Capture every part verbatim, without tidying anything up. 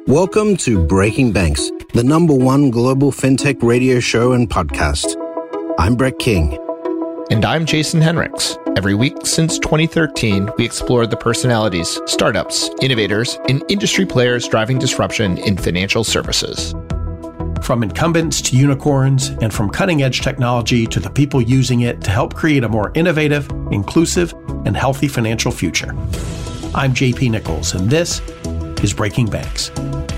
Welcome to Breaking Banks, the number one global fintech radio show and podcast. I'm Brett King. And I'm Jason Henricks. Every week since twenty thirteen, we explore the personalities, startups, innovators, and industry players driving disruption in financial services. From incumbents to unicorns, and from cutting-edge technology to the people using it to help create a more innovative, inclusive, and healthy financial future. I'm J P Nichols, and this is Breaking Banks.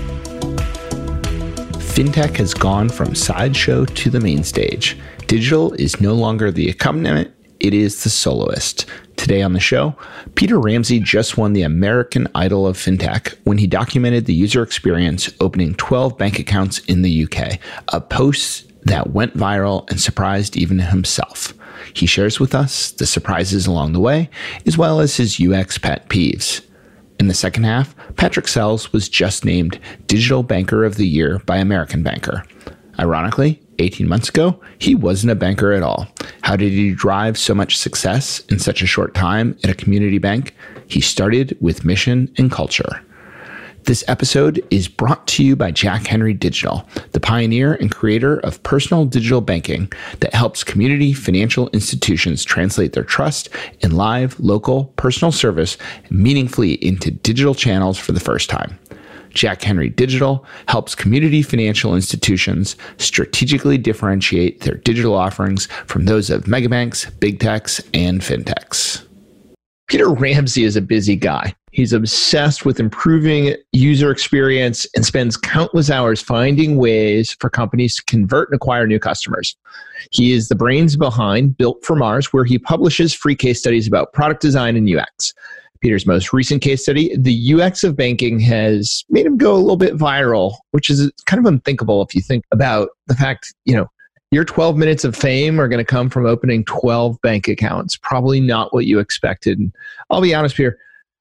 Fintech has gone from sideshow to the main stage. Digital is no longer the accompaniment, it is the soloist. Today on the show, Peter Ramsey just won the American Idol of Fintech when he documented the user experience opening twelve bank accounts in the U K, a post that went viral and surprised even himself. He shares with us the surprises along the way, as well as his U X pet peeves. In the second half, Patrick Sells was just named Digital Banker of the Year by American Banker. Ironically, eighteen months ago, he wasn't a banker at all. How did he drive so much success in such a short time at a community bank? He started with mission and culture. This episode is brought to you by Jack Henry Digital, the pioneer and creator of personal digital banking that helps community financial institutions translate their trust in live, local, personal service meaningfully into digital channels for the first time. Jack Henry Digital helps community financial institutions strategically differentiate their digital offerings from those of megabanks, big techs, and fintechs. Peter Ramsey is a busy guy. He's obsessed with improving user experience and spends countless hours finding ways for companies to convert and acquire new customers. He is the brains behind Built for Mars, where he publishes free case studies about product design and U X. Peter's most recent case study, the U X of banking, has made him go a little bit viral, which is kind of unthinkable if you think about the fact, you know, your twelve minutes of fame are going to come from opening twelve bank accounts. Probably not what you expected. And I'll be honest, Peter,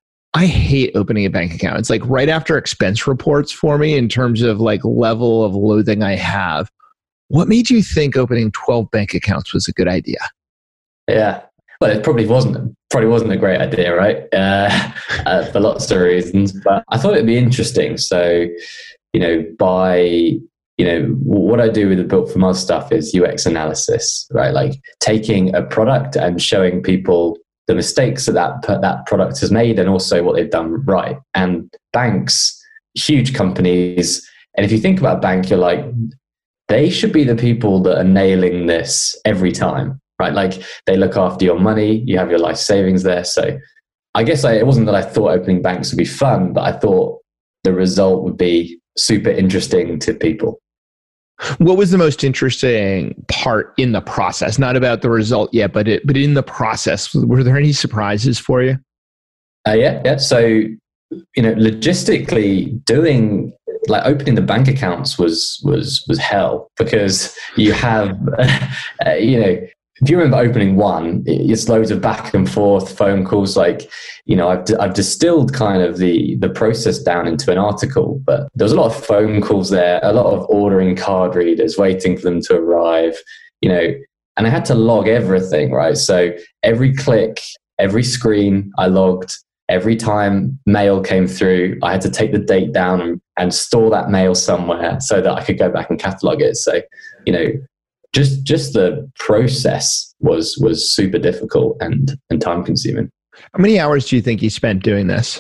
I hate opening a bank account. It's like right after expense reports for me in terms of like level of loathing I have. What made you think opening twelve bank accounts was a good idea? Yeah. Well, it probably wasn't. Probably wasn't a great idea, right? Uh, uh, for lots of reasons. But I thought it'd be interesting. So, you know, by you know, what I do with the Built for Mars stuff is U X analysis, right? Like taking a product and showing people the mistakes that that, that product has made and also what they've done right. And banks, huge companies, and if you think about a bank, you're like, they should be the people that are nailing this every time. Right, like they look after your money, you have your life savings there. So I guess I, it wasn't that I thought opening banks would be fun, but I thought the result would be super interesting to people. What was the most interesting part in the process? Not about the result yet, but it, but in the process, were there any surprises for you? Uh, yeah, yeah. So, you know, logistically doing like opening the bank accounts was was was hell because you have, uh, you know. If you remember opening one, it's loads of back and forth phone calls. Like, you know, I've I've distilled kind of the the process down into an article, but there was a lot of phone calls there, a lot of ordering card readers, waiting for them to arrive, you know, and I had to log everything, right? So every click, every screen I logged, every time mail came through, I had to take the date down and, and store that mail somewhere so that I could go back and catalog it. So, you know, Just just the process was was super difficult and, and time consuming. How many hours do you think you spent doing this?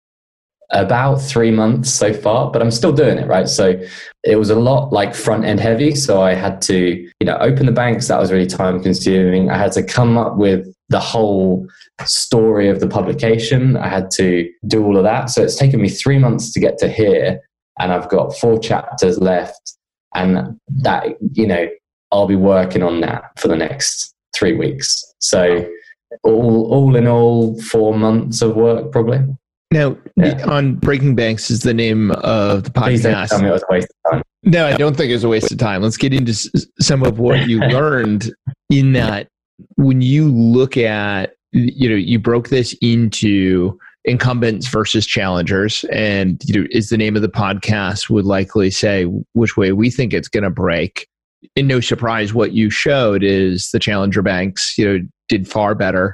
About three months so far, but I'm still doing it, right? So it was a lot like front end heavy. So I had to, you know, open the banks. That was really time consuming. I had to come up with the whole story of the publication. I had to do all of that. So it's taken me three months to get to here, and I've got four chapters left, and that, you know, I'll be working on that for the next three weeks. So all all in all, four months of work probably. Now, yeah. On Breaking Banks is the name of the podcast. Please don't tell me it was a waste of time. No, I don't think it was a waste of time. Let's get into s- some of what you learned in that. When you look at, you know, you broke this into incumbents versus challengers, and you know, is the name of the podcast would likely say which way we think it's going to break. And no surprise, what you showed is the challenger banks, you know, did far better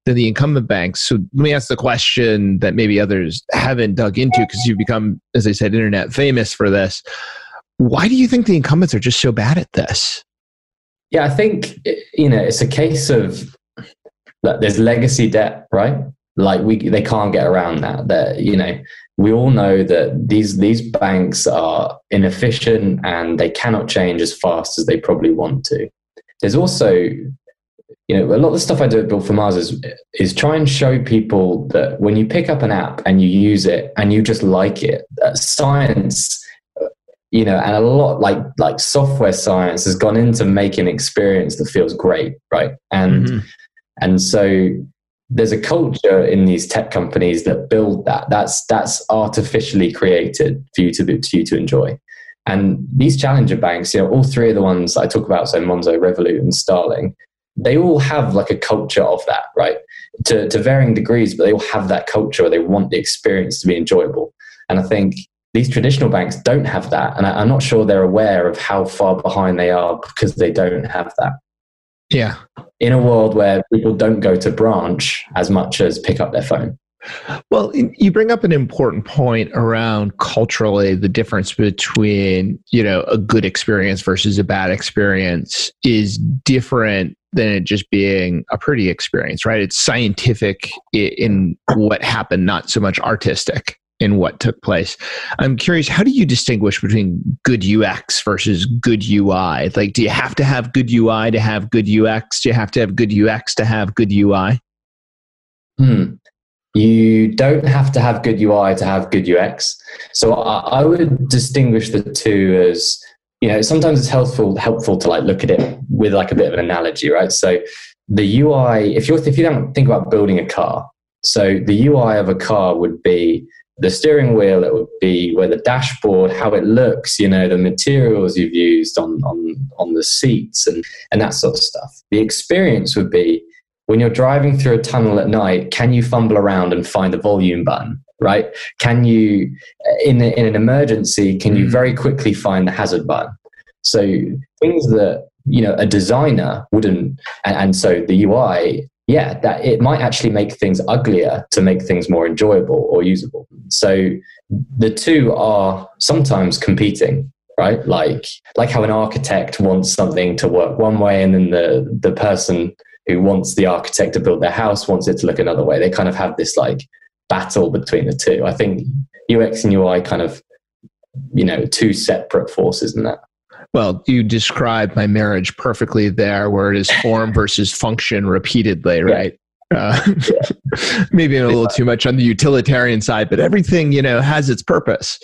than the incumbent banks. So let me ask the question that maybe others haven't dug into, because you've become, as I said, internet famous for this. Why do you think the incumbents are just so bad at this? Yeah, I think, you know, it's a case of that there's legacy debt, right? Like we, they can't get around that. That, you know, we all know that these these banks are inefficient and they cannot change as fast as they probably want to. There's also, you know, a lot of the stuff I do at Built for Mars is, is try and show people that when you pick up an app and you use it and you just like it, that science, you know, and a lot like like software science has gone into making an experience that feels great, right? And mm-hmm. and so there's a culture in these tech companies that build that. That's that's artificially created for you to be, to you to enjoy. And these challenger banks, you know, all three of the ones I talk about, so Monzo, Revolut, and Starling, they all have like a culture of that, right? To to varying degrees, but they all have that culture where they want the experience to be enjoyable. And I think these traditional banks don't have that. And I, I'm not sure they're aware of how far behind they are because they don't have that. Yeah. In a world where people don't go to branch as much as pick up their phone. Well, you bring up an important point around culturally, the difference between, you know, a good experience versus a bad experience is different than it just being a pretty experience, right? It's scientific in what happened, not so much artistic in what took place. I'm curious, how do you distinguish between good U X versus good U I? Like, do you have to have good U I to have good U X? Do you have to have good U X to have good U I? Hmm. You don't have to have good U I to have good U X. So I, I would distinguish the two as, you know, sometimes it's helpful helpful to like look at it with like a bit of an analogy, right? So the U I, if you're if you don't think about building a car, so the U I of a car would be the steering wheel, it would be where the dashboard, how it looks, you know, the materials you've used on on on the seats and and that sort of stuff. The experience would be when you're driving through a tunnel at night, can you fumble around and find the volume button, right? Can you, in, a, in an emergency, can you very quickly find the hazard button? So things that, you know, a designer wouldn't, and, and so the U I, yeah, that it might actually make things uglier to make things more enjoyable or usable. So the two are sometimes competing, right? Like, like how an architect wants something to work one way and then the, the person who wants the architect to build their house wants it to look another way. They kind of have this like battle between the two. I think U X and U I kind of, you know, two separate forces in that. Well, you described my marriage perfectly there, where it is form versus function repeatedly, right? Yeah. Uh, yeah. Maybe a little too much on the utilitarian side, but everything, you know, has its purpose.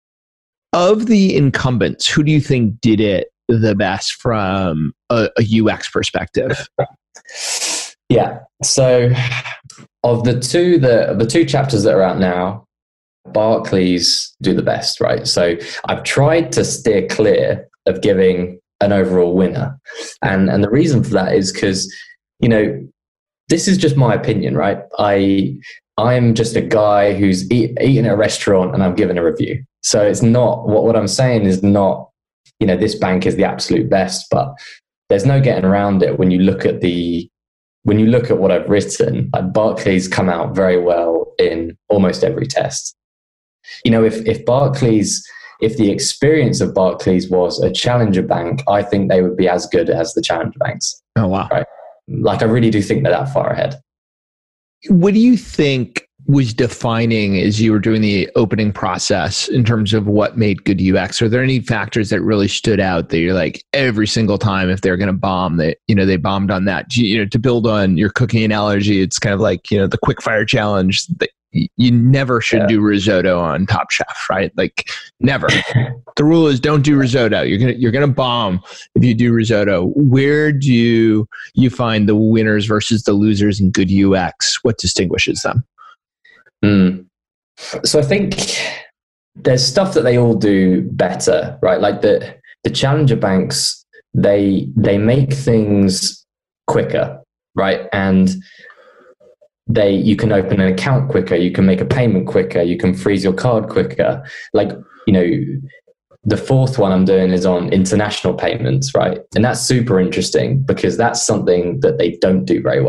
Of the incumbents, who do you think did it the best from a, a U X perspective? Yeah. So of the two, the, the two chapters that are out now, Barclays do the best, right? So I've tried to steer clear of giving an overall winner. And, and the reason for that is because, you know, this is just my opinion, right? I, I'm just a guy who's eat, eating at a restaurant and I'm giving a review. So it's not, what, what I'm saying is not, you know, this bank is the absolute best, but there's no getting around it when you look at the, when you look at what I've written, like Barclays come out very well in almost every test. You know, if, if Barclays, if the experience of Barclays was a challenger bank, I think they would be as good as the challenger banks. Oh, wow. Right? Like, I really do think they're that far ahead. What do you think was defining as you were doing the opening process in terms of what made good U X? Are there any factors that really stood out that you're like, every single time if they're going to bomb, they, you know, they bombed on that? You know, to build on your cooking analogy, it's kind of like, you know, the quick fire challenge that you never should yeah. do risotto on Top Chef, right? Like, never. The rule is don't do risotto. You're gonna you're gonna bomb if you do risotto. Where do you, you find the winners versus the losers in good U X? What distinguishes them? Mm. So I think there's stuff that they all do better, right? Like the the challenger banks, they they make things quicker, right? And they you can open an account quicker, you can make a payment quicker, you can freeze your card quicker. Like, you know, the fourth one I'm doing is on international payments, right? And that's super interesting because that's something that they don't do very well.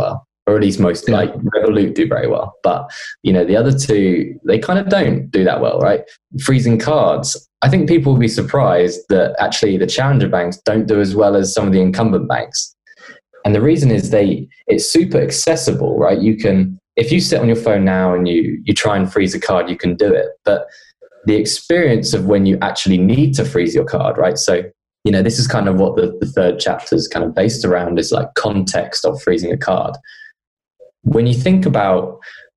or at least most, Yeah. like Revolut do very well. But, you know, the other two, they kind of don't do that well, right? Freezing cards. I think people will be surprised that actually the challenger banks don't do as well as some of the incumbent banks. And the reason is they, it's super accessible, right? You can, if you sit on your phone now and you, you try and freeze a card, you can do it. But the experience of when you actually need to freeze your card, right? So, you know, this is kind of what the, the third chapter is kind of based around, is like context of freezing a card. When you think about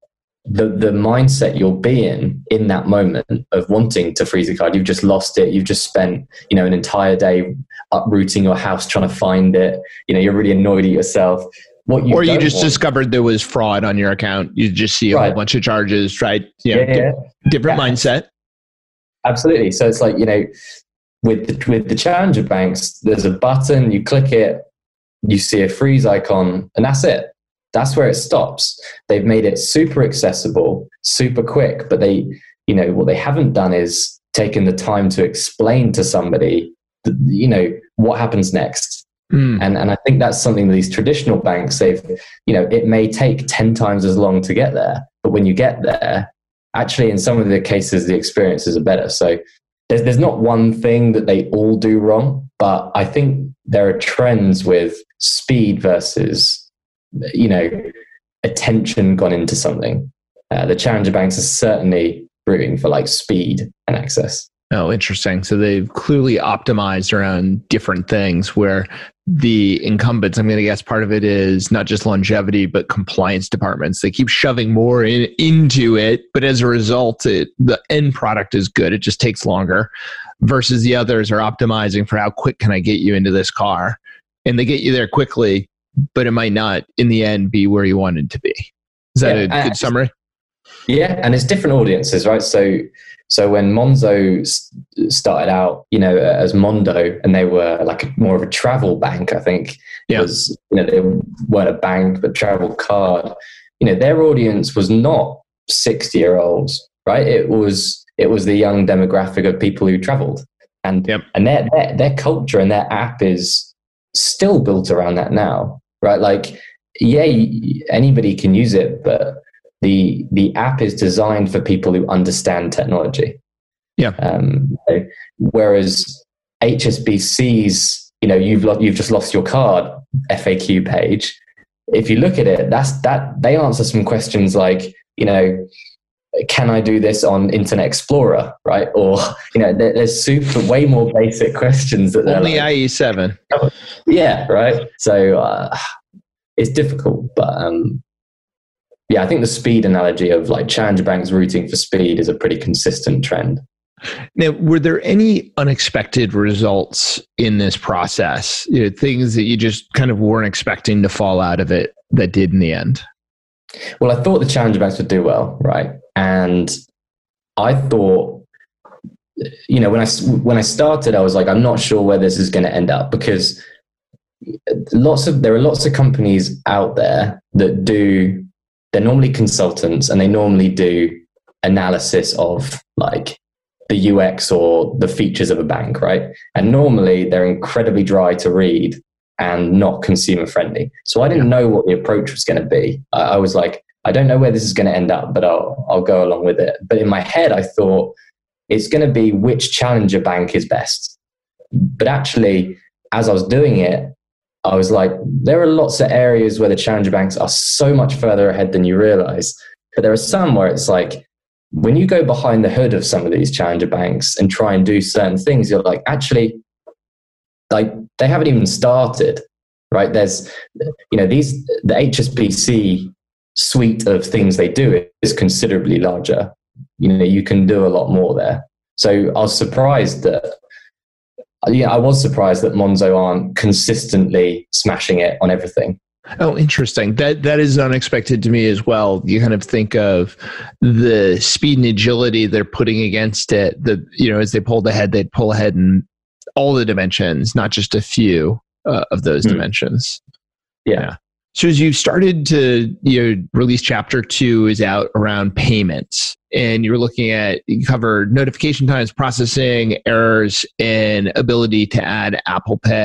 the the mindset you'll be in in that moment of wanting to freeze a card, you've just lost it, you've just spent, you know, an entire day uprooting your house trying to find it, you know, you're really annoyed at yourself. What you or you just want, discovered there was fraud on your account. You just see a right. whole bunch of charges, right? You know, yeah, yeah. di- different yeah. mindset. Absolutely. So it's like, you know, with the, with the challenger banks, there's a button, you click it, you see a freeze icon, and that's it. That's where it stops. They've made it super accessible, super quick, but they, you know, what they haven't done is taken the time to explain to somebody, you know, what happens next. Mm. And and I think that's something that these traditional banks, they've, you know, it may take ten times as long to get there, but when you get there, actually in some of the cases, the experiences are better. So there's there's not one thing that they all do wrong, but I think there are trends with speed versus, you know, attention gone into something. Uh, the challenger banks are certainly rooting for like speed and access. Oh, interesting. So they've clearly optimized around different things, where the incumbents, I'm going to guess part of it is not just longevity, but compliance departments. They keep shoving more in, into it, but as a result, it, the end product is good. It just takes longer, versus the others are optimizing for how quick can I get you into this car? And they get you there quickly, but it might not in the end be where you wanted to be. Is that yeah, a good summary? Yeah. And it's different audiences, right? So, so when Monzo started out, you know, as Mondo, and they were like a, more of a travel bank, I think, yeah. was, you know, they weren't a bank, but travel card, you know, their audience was not sixty year olds, right? It was, it was the young demographic of people who traveled, and, yep. and their, their, their culture and their app is still built around that now. Right, like, yeah, anybody can use it, but the the app is designed for people who understand technology. Yeah. Um, whereas H S B C's, you know, you've lo- you've just lost your card F A Q page. If you look at it, that's that they answer some questions like, you know, can I do this on Internet Explorer, right? Or, you know, there, there's super way more basic questions that they're only like, I E seven. Yeah, right. So uh, it's difficult, but um, yeah, I think the speed analogy of like challenger banks rooting for speed is a pretty consistent trend. Now, were there any unexpected results in this process? You know, things that you just kind of weren't expecting to fall out of it that did in the end? Well, I thought the challenger banks would do well, right? And I thought, you know, when I when I started, I was like, I'm not sure where this is going to end up, because lots of there are lots of companies out there that do. They're normally consultants, and they normally do analysis of like the U X or the features of a bank, right? And normally they're incredibly dry to read and not consumer friendly. So I didn't know what the approach was going to be. I, I was like, I don't know where this is going to end up, but I'll I'll go along with it. But in my head, I thought it's going to be which challenger bank is best. But actually, as I was doing it, I was like, there are lots of areas where the challenger banks are so much further ahead than you realize. But there are some where it's like, when you go behind the hood of some of these challenger banks and try and do certain things, you're like, actually, like they haven't even started, right? There's, you know, these, the H S B C suite of things they do is considerably larger. You know, you can do a lot more there. So I was surprised that, yeah, I was surprised that Monzo aren't consistently smashing it on everything. Oh, interesting. That that is unexpected to me as well. You kind of think of the speed and agility they're putting against it. The you know, as they pulled ahead, they'd pull ahead in all the dimensions, not just a few uh, of those hmm. dimensions. Yeah. yeah. So as you started to you know release chapter two is out around payments, and you're looking at you cover notification times, processing errors, and ability to add Apple Pay.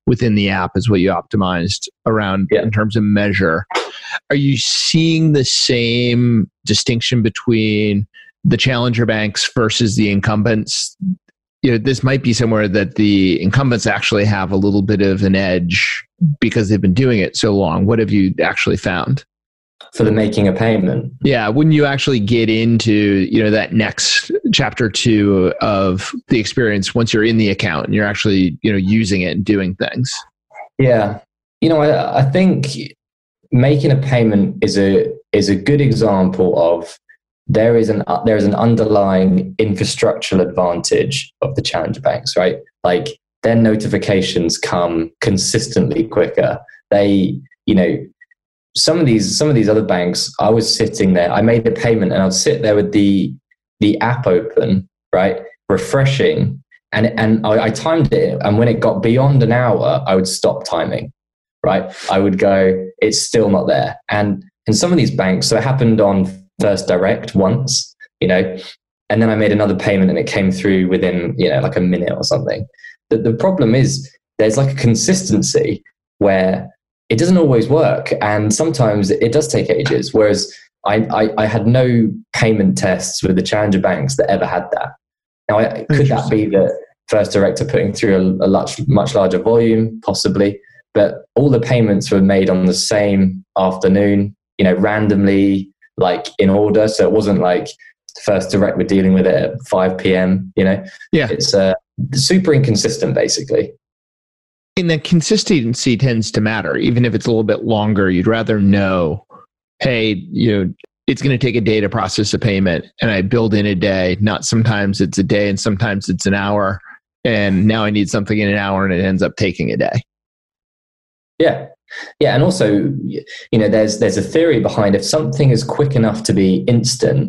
within the app is what you optimized around yeah. in terms of measure. Are you seeing the same distinction between the challenger banks versus the incumbents? You know, this might be somewhere that the incumbents actually have a little bit of an edge because they've been doing it so long. What have you actually found? For the making a payment? Yeah. When you actually get into, you know, that next chapter two of the experience, once you're in the account and you're actually, you know, using it and doing things. Yeah. You know, I, I think making a payment is a, is a good example of there is an uh, there is an underlying infrastructural advantage of the challenger banks, right? Like their notifications come consistently quicker. They, you know, some of these some of these other banks, I was sitting there, I made a payment and I'd sit there with the the app open, right, refreshing, and and I, I timed it, and when it got beyond an hour, I would stop timing, right? I would go, it's still not there, and in some of these banks, so it happened on First Direct once, you know, and then I made another payment and it came through within, you know, like a minute or something. The, the problem is there's like a consistency where it doesn't always work. And sometimes it does take ages. Whereas I, I, I had no payment tests with the challenger banks that ever had that. Now, I, could that be that First Direct are putting through a, a much, much larger volume? Possibly. But all the payments were made on the same afternoon, you know, randomly, like in order. So it wasn't like First Direct were dealing with it at five p.m., you know? Yeah. It's uh, super inconsistent, basically. And that consistency tends to matter, even if it's a little bit longer. You'd rather know, hey, you know, it's going to take a day to process a payment, and I build in a day, not sometimes it's a day and sometimes it's an hour. And now I need something in an hour and it ends up taking a day. Yeah. Yeah, and also, you know, there's there's a theory behind if something is quick enough to be instant,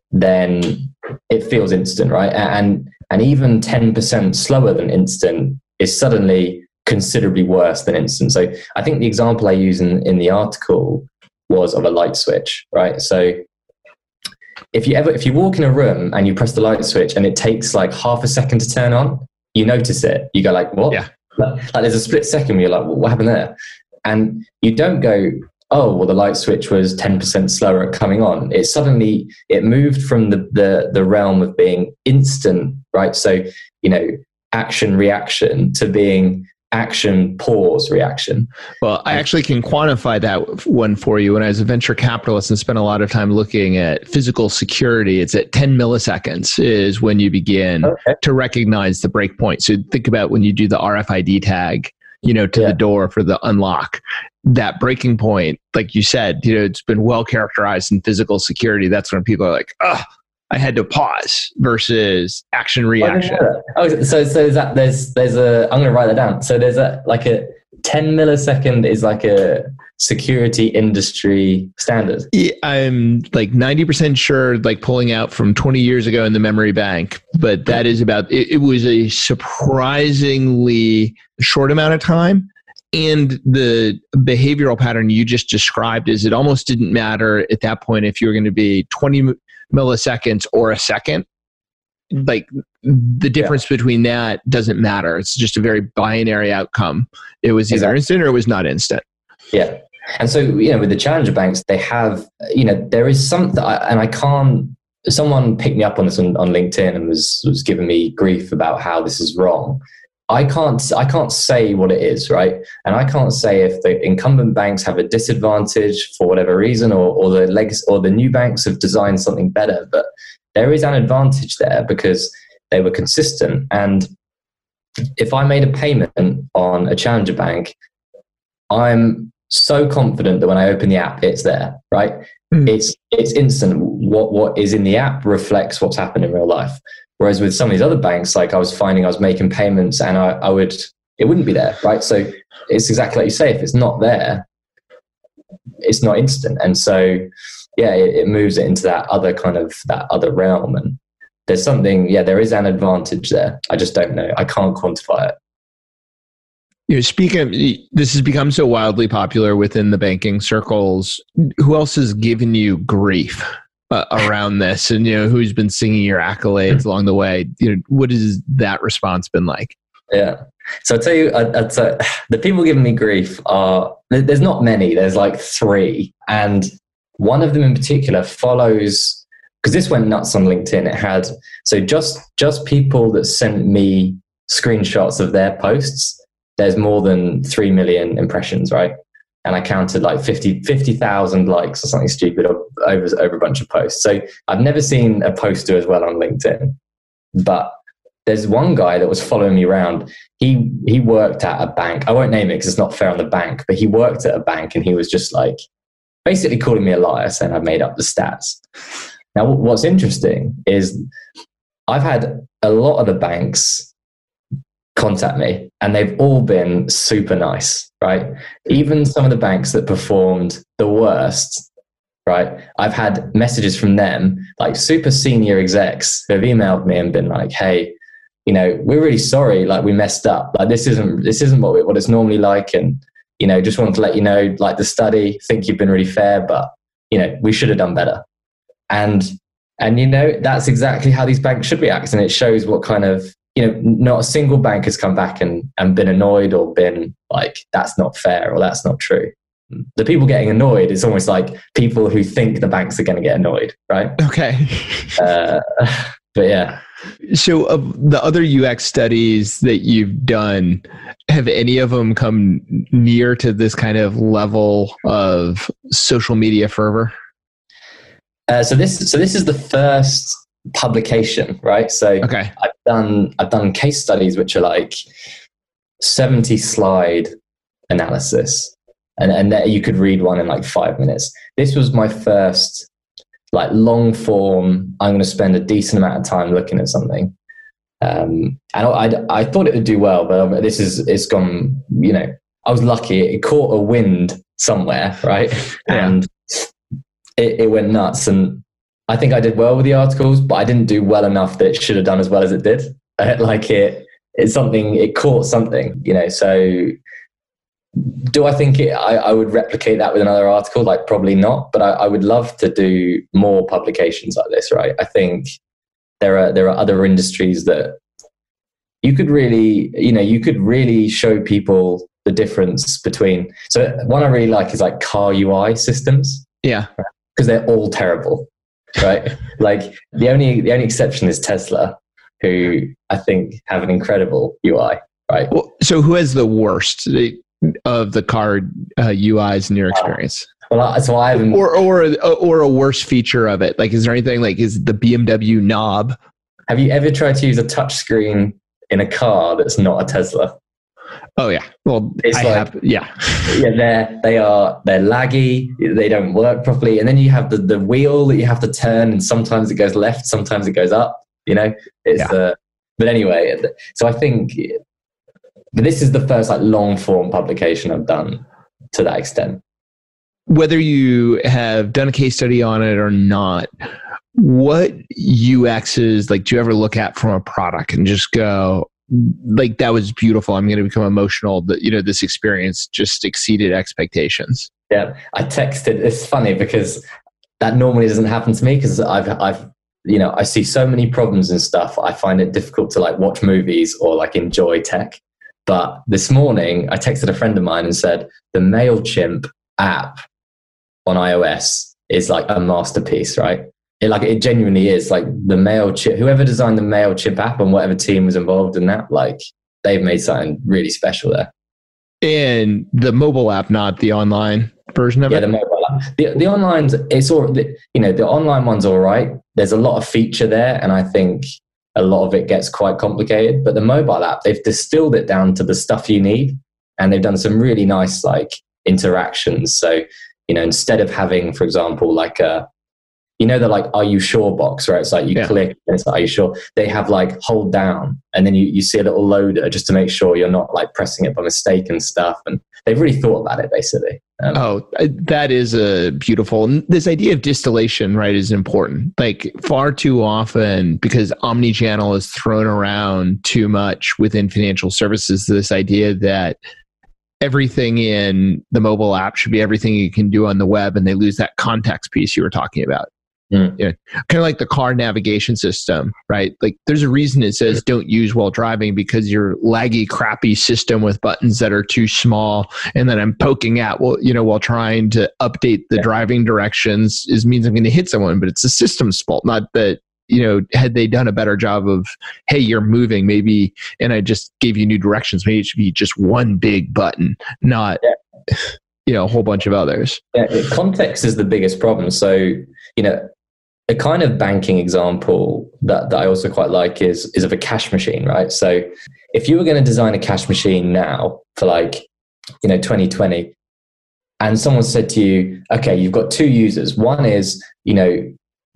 then it feels instant, right? And and even ten percent slower than instant is suddenly considerably worse than instant. So I think the example I use in, in the article was of a light switch, right? So if you ever if you walk in a room and you press the light switch and it takes like half a second to turn on, you notice it. You go like, what? Yeah. Like, like there's a split second where you're like, what happened there? And you don't go, oh, well, the light switch was ten percent slower at coming on. It suddenly, it moved from the, the, the realm of being instant, right? So, you know, action, reaction, to being action, pause, reaction. Well, I actually can quantify that one for you. When I was a venture capitalist and spent a lot of time looking at physical security, it's at ten milliseconds is when you begin okay. to recognize the breakpoint. So think about when you do the R F I D tag, you know, to yeah. the door for the unlock, that breaking point, like you said, you know, it's been well characterized in physical security. That's when people are like, oh, I had to pause versus action reaction. Oh, so so there's that, there's there's a I'm going to write that down. So there's a like a ten millisecond is like a security industry standard. Yeah, I'm like ninety percent sure, like pulling out from twenty years ago in the memory bank, but that is about it, it was a surprisingly short amount of time. And the behavioral pattern you just described is it almost didn't matter at that point if you were going to be twenty milliseconds or a second. Like the difference yeah. between that doesn't matter. It's just a very binary outcome. It was either exactly. instant or it was not instant. Yeah. And so, you know, with the challenger banks, they have, you know, there is something, and I can't, someone picked me up on this on, on LinkedIn and was, was giving me grief about how this is wrong. I can't, I can't say what it is, right? And I can't say if the incumbent banks have a disadvantage for whatever reason, or, or the legs, or the new banks have designed something better, but there is an advantage there because they were consistent. And if I made a payment on a challenger bank, I'm so confident that when I open the app, it's there, right? Mm. It's it's instant. What what is in the app reflects what's happened in real life. Whereas with some of these other banks, like I was finding I was making payments and I, I would, it wouldn't be there, right? So it's exactly like you say, if it's not there, it's not instant. And so, yeah, it, it moves it into that other kind of, that other realm. And there's something, yeah, there is an advantage there. I just don't know. I can't quantify it. You know, speaking of, this has become so wildly popular within the banking circles. Who else has given you grief Uh, around this, and you know who's been singing your accolades along the way? You know, what has that response been like? Yeah. So I'll tell you, I, I'd say, the people giving me grief are, there's not many, there's like three. And one of them in particular follows, because this went nuts on LinkedIn. It had, so just, just people that sent me screenshots of their posts, there's more than three million impressions, right? And I counted like fifty thousand likes or something stupid over, over a bunch of posts. So I've never seen a post do as well on LinkedIn. But there's one guy that was following me around. He he worked at a bank. I won't name it because it's not fair on the bank, but he worked at a bank and he was just like basically calling me a liar, saying I made up the stats. Now, what's interesting is I've had a lot of the banks contact me and they've all been super nice, right? Even some of the banks that performed the worst, right? I've had messages from them, like super senior execs who have emailed me and been like, hey, you know, we're really sorry, like we messed up. Like this isn't this isn't what we, what it's normally like, and you know, just wanted to let you know, like the study, think you've been really fair, but you know, we should have done better. And and you know, that's exactly how these banks should react, and it shows what kind of, you know, not a single bank has come back and and been annoyed or been like, that's not fair or that's not true. The people getting annoyed is almost like people who think the banks are going to get annoyed, right? Okay. uh, but yeah. So of the other U X studies that you've done, have any of them come near to this kind of level of social media fervor? Uh, so this, so this is the first publication, right? So okay. I've done, I've done case studies which are like seventy slide analysis, and and that you could read one in like five minutes. This was my first like long form, I'm going to spend a decent amount of time looking at something. Um, and I, I, I thought it would do well, but this is, it's gone, you know, I was lucky. It caught a wind somewhere, right? Yeah. And it, it went nuts. And I think I did well with the articles, but I didn't do well enough that it should have done as well as it did. Like it, it's something, it caught something, you know, so do I think it, I, I would replicate that with another article? Like probably not, but I, I would love to do more publications like this, right? I think there are there are other industries that you could really, you know, you could really show people the difference between. So one I really like is like car U I systems. Yeah, because they're all terrible, right? Like the only the only exception is Tesla, who I think have an incredible U I, right? Well, so who has the worst of the car uh, U Is in your experience? Uh, well, so I haven't, or or or a worse feature of it. Like, is there anything like is the B M W knob? Have you ever tried to use a touchscreen in a car that's not a Tesla? Oh yeah, well, it's I like, have, yeah, yeah. They're they are they're laggy. They don't work properly, and then you have the the wheel that you have to turn, and sometimes it goes left, sometimes it goes up. You know, it's yeah. uh, but anyway. So I think. But this is the first like long form publication I've done to that extent. Whether you have done a case study on it or not, what U Xs like do you ever look at from a product and just go like, that was beautiful, I'm going to become emotional, that, you know, this experience just exceeded expectations? Yeah, I texted. It's funny because that normally doesn't happen to me because I've I've you know I see so many problems and stuff. I find it difficult to like watch movies or like enjoy tech. But this morning, I texted a friend of mine and said, the MailChimp app on iOS is like a masterpiece, right? It like it genuinely is. Like the MailChimp, whoever designed the MailChimp app and whatever team was involved in that, like they've made something really special there. And the mobile app, not the online version of yeah, it? Yeah, the mobile app. The, the online's, it's all, the, you know, the online one's all right. There's a lot of feature there, and I think a lot of it gets quite complicated, but the mobile app, they've distilled it down to the stuff you need, and they've done some really nice like interactions. So, you know, instead of having, for example, like a, you know, the like, are you sure box, right? It's like you yeah. click and it's like, are you sure? They have like hold down and then you, you see a little loader just to make sure you're not like pressing it by mistake and stuff. And they've really thought about it basically. Um, oh, that is a beautiful, this idea of distillation, right, is important. Like far too often, because omni-channel is thrown around too much within financial services, this idea that everything in the mobile app should be everything you can do on the web, and they lose that context piece you were talking about. Mm. You know, kind of like the car navigation system, right? Like there's a reason it says don't use while driving, because your laggy, crappy system with buttons that are too small and that I'm poking at, well, you know, while trying to update the yeah. driving directions is means I'm going to hit someone, but it's the system's fault, not that, you know, had they done a better job of, hey, you're moving, maybe, and I just gave you new directions, maybe it should be just one big button, not, yeah. you know, a whole bunch of others. Yeah, context is the biggest problem. So, you know, a kind of banking example that, that I also quite like is, is of a cash machine, right? So if you were going to design a cash machine now for like, you know, twenty twenty, and someone said to you, okay, you've got two users. One is, you know,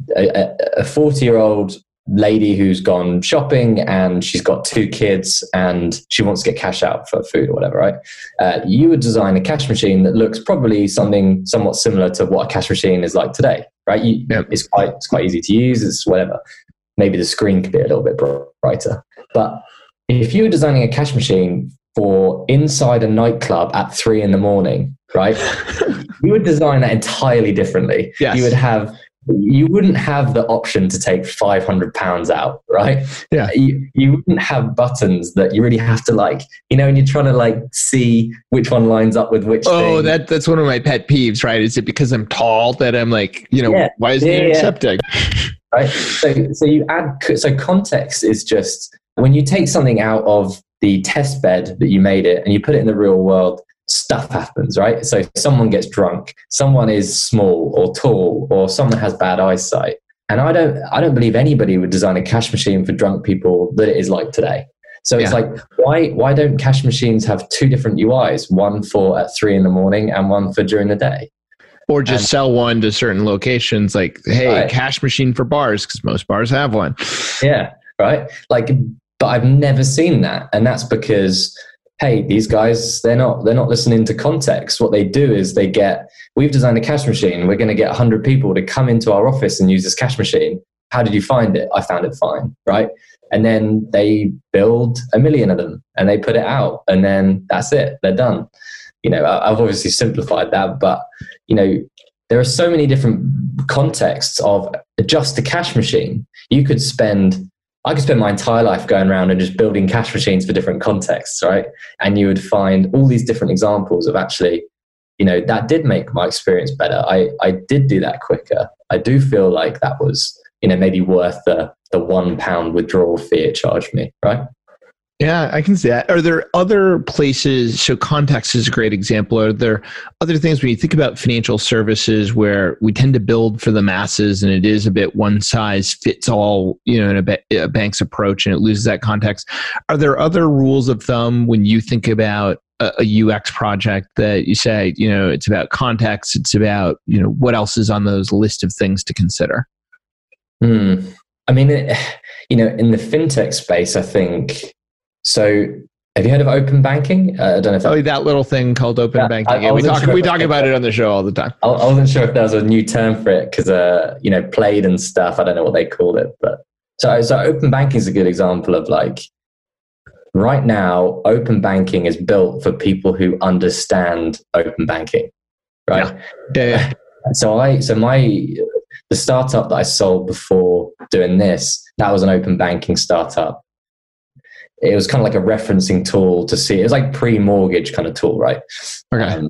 a forty-year-old lady who's gone shopping and she's got two kids and she wants to get cash out for food or whatever, right? Uh, you would design a cash machine that looks probably something somewhat similar to what a cash machine is like today, right? You, yep. It's quite it's quite easy to use. It's whatever. Maybe the screen could be a little bit brighter. But if you were designing a cash machine for inside a nightclub at three in the morning, right? You would design that entirely differently. Yes. You would have You wouldn't have the option to take five hundred pounds out, right? Yeah. You, you wouldn't have buttons that you really have to like, you know, and you're trying to like see which one lines up with which Oh, thing. that that's one of my pet peeves, right? Is it because I'm tall that I'm like, you know, yeah. why isn't yeah, it yeah. accepting? Right. So, so you add, so context is just when you take something out of the test bed that you made it and you put it in the real world, stuff happens, right? So someone gets drunk, someone is small or tall, or someone has bad eyesight. And I don't, I don't believe anybody would design a cash machine for drunk people that it is like today. So it's yeah. like, why, why don't cash machines have two different U Is, one for at three in the morning and one for during the day? Or just and, sell one to certain locations, like, hey, right. cash machine for bars, because most bars have one. Yeah, right. Like, but I've never seen that, and that's because, hey, these guys, they're not they're not listening to context. What they do is they get, we've designed a cash machine. We're going to get one hundred people to come into our office and use this cash machine. How did you find it? I found it fine, right? And then they build a million of them and they put it out, and then that's it. They're done. You know, I've obviously simplified that, but, you know, there are so many different contexts of just a cash machine. You could spend, I could spend my entire life going around and just building cash machines for different contexts, right? And you would find all these different examples of actually, you know, that did make my experience better. I, I did do that quicker. I do feel like that was, you know, maybe worth the, the one pound withdrawal fee it charged me, right? Yeah, I can see that. Are there other places? So context is a great example. Are there other things when you think about financial services where we tend to build for the masses and it is a bit one size fits all, you know, in a, ba- a bank's approach, and it loses that context? Are there other rules of thumb when you think about a, a U X project that you say, you know, it's about context, it's about, you know, what else is on those list of things to consider? Hmm. I mean, it, you know, in the fintech space, I think, so have you heard of open banking? Uh, I don't know if that, oh, that little thing called open yeah, banking. I, I yeah, we talk, sure we talk about it on the show all the time. I, I wasn't sure if there was a new term for it because, uh, you know, Plaid and stuff. I don't know what they called it. But so, so open banking is a good example of like, right now, open banking is built for people who understand open banking, right? Yeah. Yeah, yeah. So I, so my, the startup that I sold before doing this, that was an open banking startup. It was kind of like a referencing tool to see. It was like pre-mortgage kind of tool, right? Okay. Um,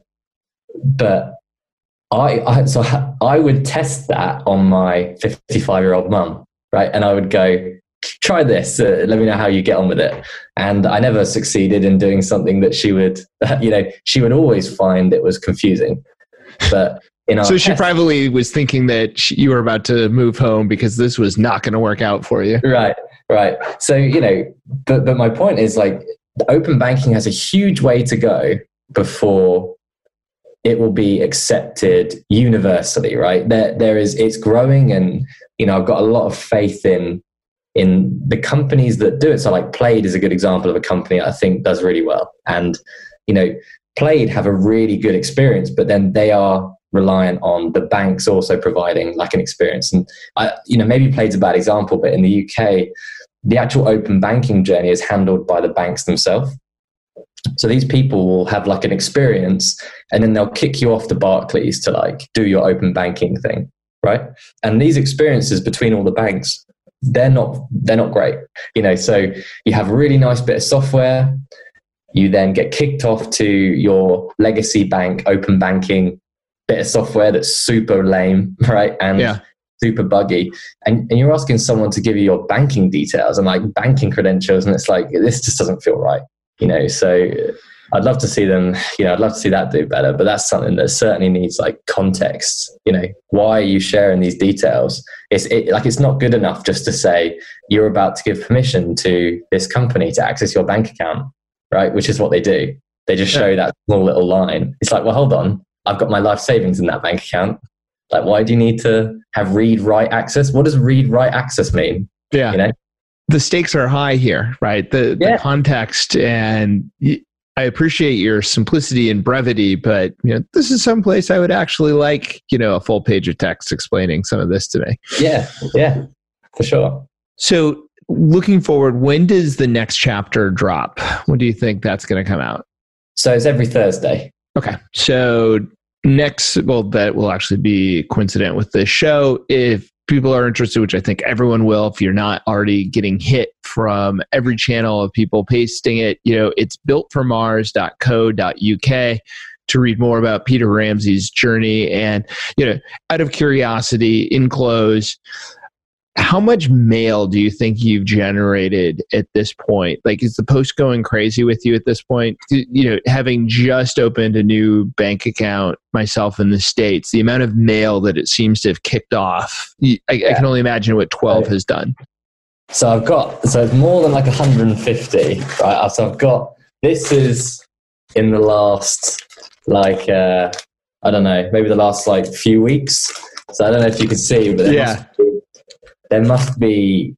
but I, I, so I would test that on my fifty-five-year-old mum, right? And I would go, try this. Uh, let me know how you get on with it. And I never succeeded in doing something that she would, you know, she would always find it was confusing. But in our so she test, probably was thinking that she, you were about to move home because this was not going to work out for you. Right. Right. So, you know, but, but my point is like open banking has a huge way to go before it will be accepted universally, right? There, there is, it's growing, and, you know, I've got a lot of faith in, in the companies that do it. So like Plaid is a good example of a company I think does really well. And, you know, Plaid have a really good experience, but then they are reliant on the banks also providing like an experience. And I, you know, maybe Plaid's a bad example, but in the U K, the actual open banking journey is handled by the banks themselves. So these people will have like an experience, and then they'll kick you off to Barclays to like do your open banking thing. right? And these experiences between all the banks, they're not they're not great. You know, so you have a really nice bit of software, you then get kicked off to your legacy bank, open banking bit of software that's super lame, right? And yeah. super buggy. And, and you're asking someone to give you your banking details and like banking credentials. And it's like, this just doesn't feel right, you know? So I'd love to see them, you know, I'd love to see that do better, but that's something that certainly needs like context, you know, why are you sharing these details? It's it, like, it's not good enough just to say you're about to give permission to this company to access your bank account, right? Which is what they do. They just show yeah. that small little line. It's like, well, hold on, I've got my life savings in that bank account. Like, why do you need to have read-write access? What does read-write access mean? Yeah. You know? The stakes are high here, right? The, yeah. the context, and I appreciate your simplicity and brevity, but you know, this is someplace I would actually like, you know, a full page of text explaining some of this to me. Yeah. Yeah, for sure. So looking forward, when does the next chapter drop? When do you think that's going to come out? So it's every Thursday. Okay. So next, well, that will actually be coincident with this show. If people are interested, which I think everyone will, if you're not already getting hit from every channel of people pasting it, you know, it's built for mars dot co dot U K to read more about Peter Ramsey's journey. And, you know, out of curiosity, in close, how much mail do you think you've generated at this point? Like, is the post going crazy with you at this point? You know, having just opened a new bank account myself in the States, the amount of mail that it seems to have kicked off, I, yeah. I can only imagine what twelve has done. So I've got, so it's more than like one hundred fifty, right? So I've got, this is in the last, like, uh, I don't know, maybe the last like few weeks. So I don't know if you can see, but yeah. must be, there must be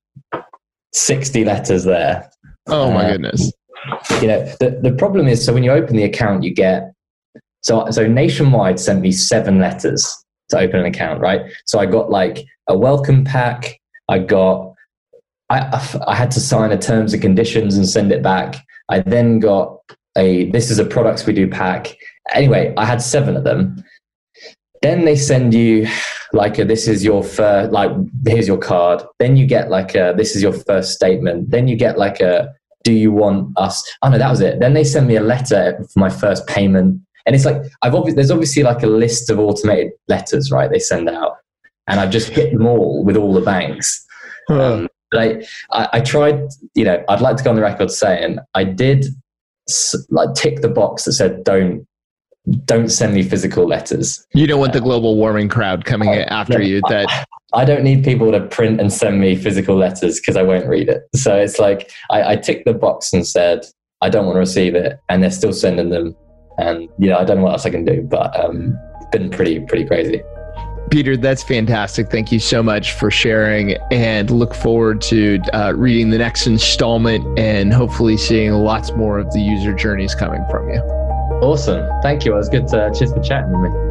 sixty letters there. Oh my uh, goodness. You know, the, the problem is, so when you open the account, you get, so, so Nationwide sent me seven letters to open an account, right? So I got like a welcome pack. I got, I, I had to sign a terms and conditions and send it back. I then got a, this is a products we do pack. Anyway, I had seven of them. Then they send you like a, this is your first, like, here's your card. Then you get like a, this is your first statement. Then you get like a, do you want us? Oh no, that was it. Then they send me a letter for my first payment. And it's like, I've obviously, there's obviously like a list of automated letters, right? They send out, and I've just hit them all with all the banks. Um, but I, I, I tried, you know, I'd like to go on the record saying I did like tick the box that said, don't, don't send me physical letters. You don't want the global warming crowd coming uh, after no, you. That I, I don't need people to print and send me physical letters because I won't read it. So it's like I, I ticked the box and said I don't want to receive it, and they're still sending them. And you know, I don't know what else I can do, but um, it's been pretty pretty crazy. Peter, that's fantastic. Thank you so much for sharing, and look forward to uh, reading the next installment and hopefully seeing lots more of the user journeys coming from you. Awesome. Thank you. It was good to, cheers for chatting with me.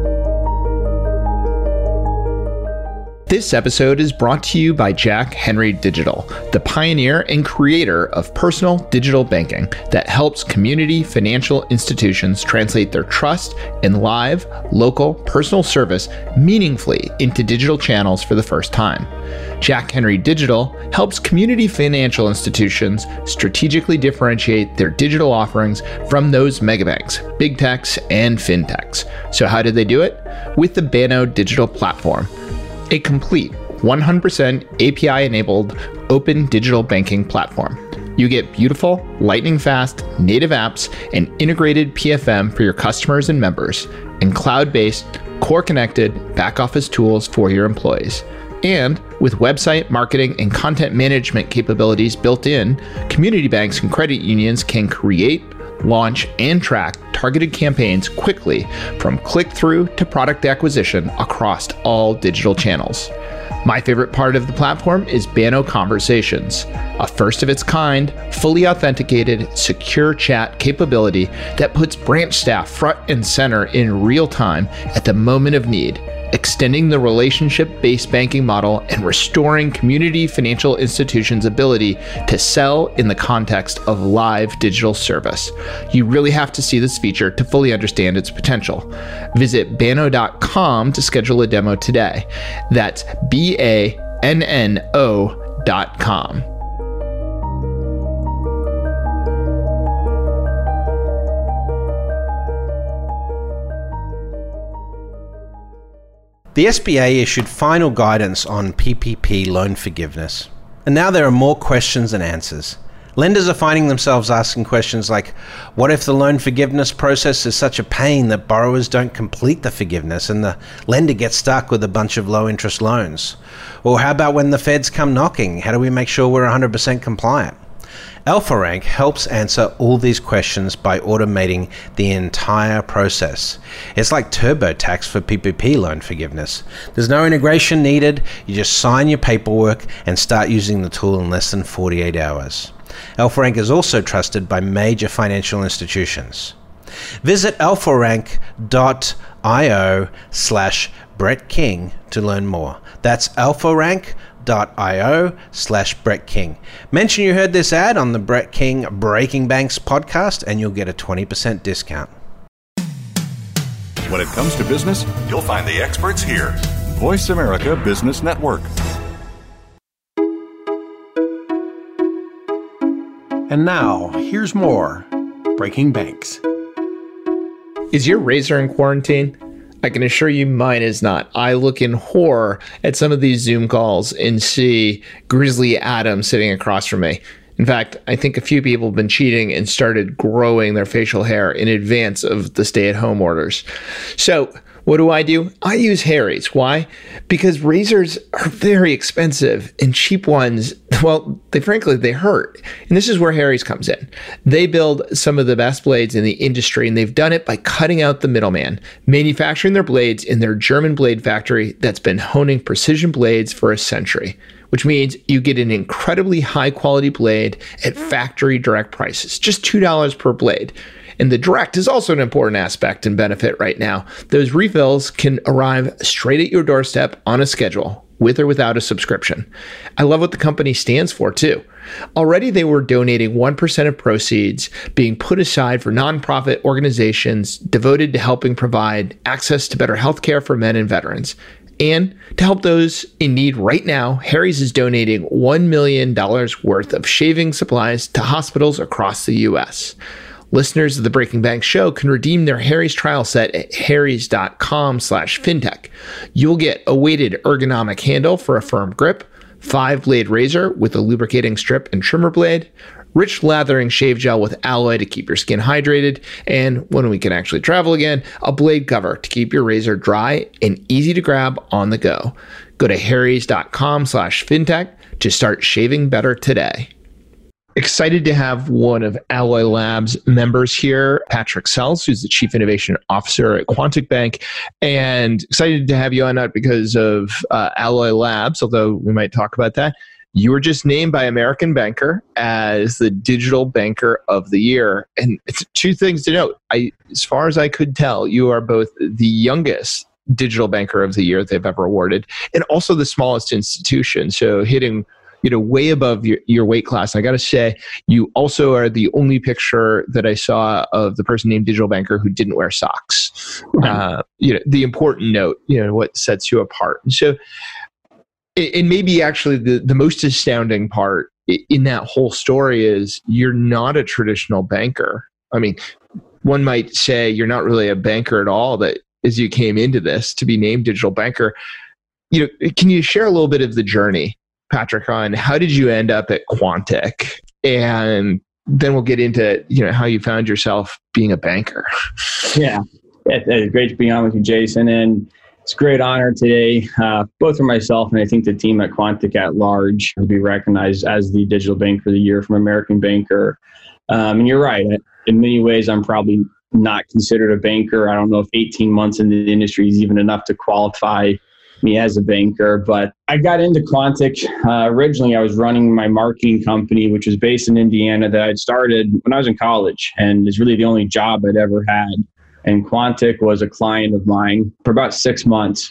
This episode is brought to you by Jack Henry Digital, the pioneer and creator of personal digital banking that helps community financial institutions translate their trust in live, local, personal service meaningfully into digital channels for the first time. Jack Henry Digital helps community financial institutions strategically differentiate their digital offerings from those megabanks, big techs, and fintechs. So how did they do it? With the Banno Digital Platform, a complete one hundred percent A P I-enabled open digital banking platform. You get beautiful, lightning-fast native apps and integrated P F M for your customers and members, and cloud-based, core-connected back-office tools for your employees. And with website marketing and content management capabilities built in, community banks and credit unions can create, launch, and track targeted campaigns quickly from click-through to product acquisition across all digital channels. My favorite part of the platform is Banno Conversations, a first of its kind, fully authenticated, secure chat capability that puts branch staff front and center in real time at the moment of need, extending the relationship-based banking model and restoring community financial institutions' ability to sell in the context of live digital service. You really have to see this feature to fully understand its potential. Visit banno dot com to schedule a demo today. That's B A N N O dot com. The S B A issued final guidance on P P P loan forgiveness, and now there are more questions than answers. Lenders are finding themselves asking questions like, what if the loan forgiveness process is such a pain that borrowers don't complete the forgiveness and the lender gets stuck with a bunch of low-interest loans? Or how about when the feds come knocking? How do we make sure we're one hundred percent compliant? AlphaRank helps answer all these questions by automating the entire process. It's like TurboTax for P P P loan forgiveness. There's no integration needed. You just sign your paperwork and start using the tool in less than forty-eight hours. AlphaRank is also trusted by major financial institutions. Visit alpharank dot io slash Brett King to learn more. That's alpharank dot io slash Brett King. Mention you heard this ad on the Brett King Breaking Banks podcast and you'll get a twenty percent discount. When it comes to business, you'll find the experts here. Voice America Business Network. And now, here's more Breaking Banks. Is your razor in quarantine? I can assure you mine is not. I look in horror at some of these Zoom calls and see Grizzly Adams sitting across from me. In fact, I think a few people have been cheating and started growing their facial hair in advance of the stay-at-home orders. So what do I do? I use Harry's. Why? Because razors are very expensive and cheap ones, well, they frankly, they hurt. And this is where Harry's comes in. They build some of the best blades in the industry, and they've done it by cutting out the middleman, manufacturing their blades in their German blade factory that's been honing precision blades for a century, which means you get an incredibly high quality blade at factory direct prices, just two dollars per blade. And the direct is also an important aspect and benefit right now. Those refills can arrive straight at your doorstep on a schedule, with or without a subscription. I love what the company stands for too. Already they were donating one percent of proceeds being put aside for nonprofit organizations devoted to helping provide access to better healthcare for men and veterans. And to help those in need right now, Harry's is donating one million dollars worth of shaving supplies to hospitals across the U S. Listeners of the Breaking Banks show can redeem their Harry's trial set at harrys dot com slash fintech. You'll get a weighted ergonomic handle for a firm grip, five-blade razor with a lubricating strip and trimmer blade, rich lathering shave gel with alloy to keep your skin hydrated, and when we can actually travel again, a blade cover to keep your razor dry and easy to grab on the go. Go to harrys dot com slash fintech to start shaving better today. Excited to have one of Alloy Labs members here, Patrick Sells, who's the Chief Innovation Officer at Quantic Bank. And excited to have you on, not because of uh, Alloy Labs, although we might talk about that. You were just named by American Banker as the Digital Banker of the Year. And it's two things to note. I, as far as I could tell, you are both the youngest Digital Banker of the Year they've ever awarded, and also the smallest institution. So hitting you know, way above your, your weight class. I got to say, you also are the only picture that I saw of the person named Digital Banker who didn't wear socks. Right. Uh, you know, the important note, you know, what sets you apart. And so, and maybe actually the, the most astounding part in that whole story is you're not a traditional banker. I mean, one might say you're not really a banker at all, that as you came into this to be named Digital Banker. You know, can you share a little bit of the journey, Patrick, on how did you end up at Quantic? And then we'll get into, you know, how you found yourself being a banker. Yeah, it's great to be on with you, Jason. And it's a great honor today, uh, both for myself and I think the team at Quantic at large, to be recognized as the Digital Banker of the Year from American Banker. Um, and you're right. In many ways, I'm probably not considered a banker. I don't know if eighteen months in the industry is even enough to qualify me as a banker, but I got into Quantic. Uh, originally, I was running my marketing company, which was based in Indiana, that I'd started when I was in college, and is really the only job I'd ever had. And Quantic was a client of mine for about six months.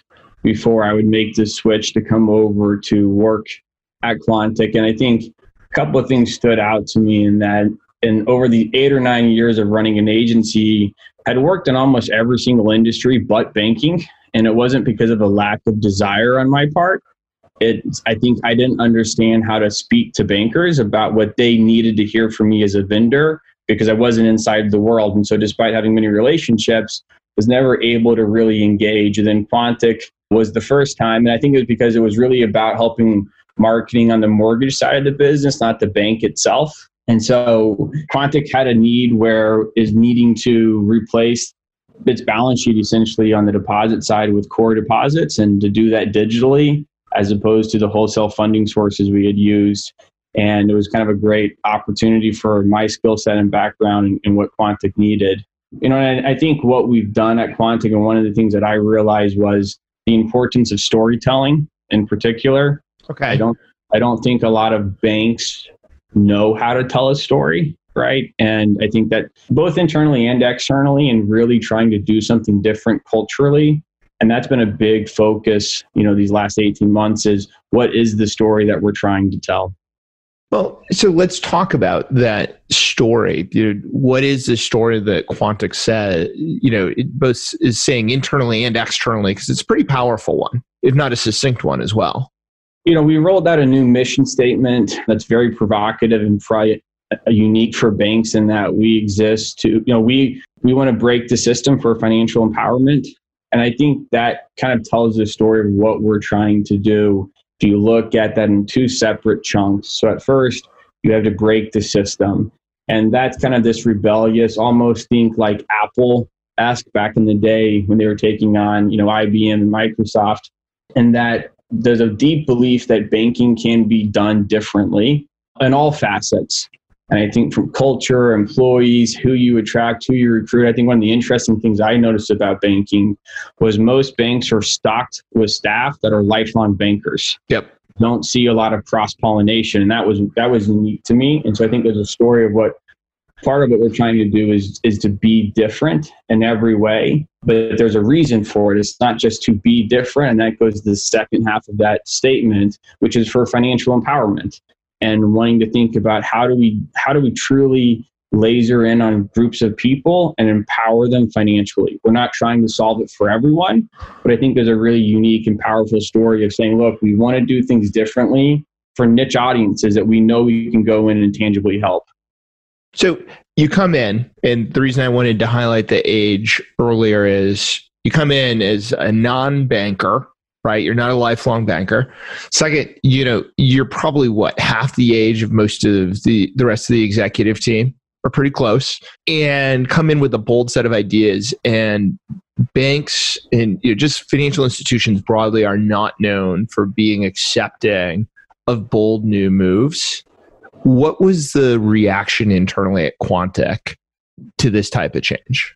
before I would make the switch to come over to work at Quantic. And I think a couple of things stood out to me in that, and over the eight or nine years of running an agency, I'd worked in almost every single industry but banking. And it wasn't because of a lack of desire on my part. It's, I think I didn't understand how to speak to bankers about what they needed to hear from me as a vendor, because I wasn't inside the world. And so despite having many relationships, was never able to really engage. And then Quantic was the first time. And I think it was because it was really about helping marketing on the mortgage side of the business, not the bank itself. And so Quantic had a need where is needing to replace its balance sheet essentially on the deposit side with core deposits, and to do that digitally as opposed to the wholesale funding sources we had used. And it was kind of a great opportunity for my skill set and background and, and what Quantic needed. You know, and I think what we've done at Quantic, and one of the things that I realized was the importance of storytelling in particular. Okay. I don't I don't think a lot of banks know how to tell a story, right? And I think that both internally and externally, and really trying to do something different culturally. And that's been a big focus, you know, these last eighteen months, is what is the story that we're trying to tell? Well, so let's talk about that story. You know, what is the story that Quantic said, you know, it both is saying internally and externally, because it's a pretty powerful one, if not a succinct one as well. You know, we rolled out a new mission statement that's very provocative and probably unique for banks, in that we exist to, you know, we, we want to break the system for financial empowerment. And I think that kind of tells the story of what we're trying to do. If you look at that in two separate chunks. So at first, you have to break the system. And that's kind of this rebellious, almost think like Apple-esque back in the day when they were taking on, you know, I B M and Microsoft. And that there's a deep belief that banking can be done differently in all facets. And I think from culture, employees, who you attract, who you recruit, I think one of the interesting things I noticed about banking was most banks are stocked with staff that are lifelong bankers. Yep. Don't see a lot of cross-pollination. And that was that was unique to me. And so I think there's a story of what part of what we're trying to do is, is to be different in every way. But there's a reason for it. It's not just to be different. And that goes to the second half of that statement, which is for financial empowerment. And wanting to think about how do we how do we truly laser in on groups of people and empower them financially. We're not trying to solve it for everyone, but I think there's a really unique and powerful story of saying, look, we want to do things differently for niche audiences that we know we can go in and tangibly help. So you come in, and the reason I wanted to highlight the age earlier is you come in as a non-banker, right? You're not a lifelong banker. Second, you know, you're probably what, half the age of most of the, the rest of the executive team, or pretty close, and come in with a bold set of ideas. And banks and, you know, just financial institutions broadly are not known for being accepting of bold new moves. What was the reaction internally at Quantic to this type of change?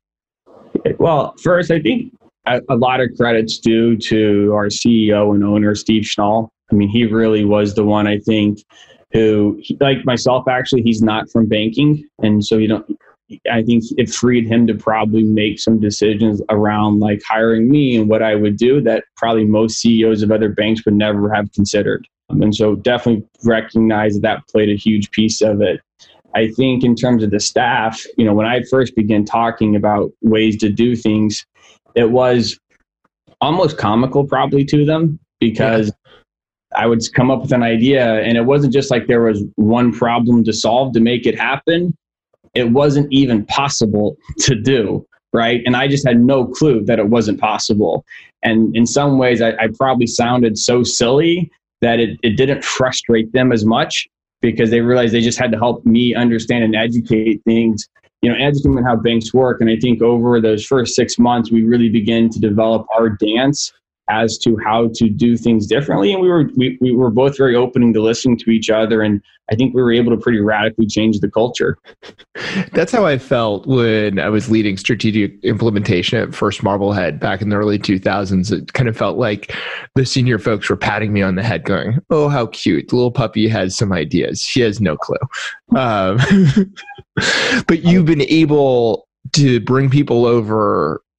Well, first, I think a, a lot of credit's due to our C E O and owner, Steve Schnall. I mean, he really was the one, I think, who, like myself, actually, he's not from banking. And so, you know, I think it freed him to probably make some decisions around like hiring me and what I would do that probably most C E Os of other banks would never have considered. Um, and so definitely recognize that that played a huge piece of it. I think in terms of the staff, you know, when I first began talking about ways to do things, it was almost comical probably to them, because yeah. I would come up with an idea and it wasn't just like there was one problem to solve to make it happen. It wasn't even possible to do, right? And I just had no clue that it wasn't possible. And in some ways, I, I probably sounded so silly that it, it didn't frustrate them as much, because they realized they just had to help me understand and educate things, you know, educate them on how banks work. And I think over those first six months, we really began to develop our dance as to how to do things differently. And we were we, we were both very open to listening to each other. And I think we were able to pretty radically change the culture. That's how I felt when I was leading strategic implementation at First Marblehead back in the early two thousands. It kind of felt like the senior folks were patting me on the head going, oh, how cute. The little puppy has some ideas. She has no clue. Um, but you've been able to bring people over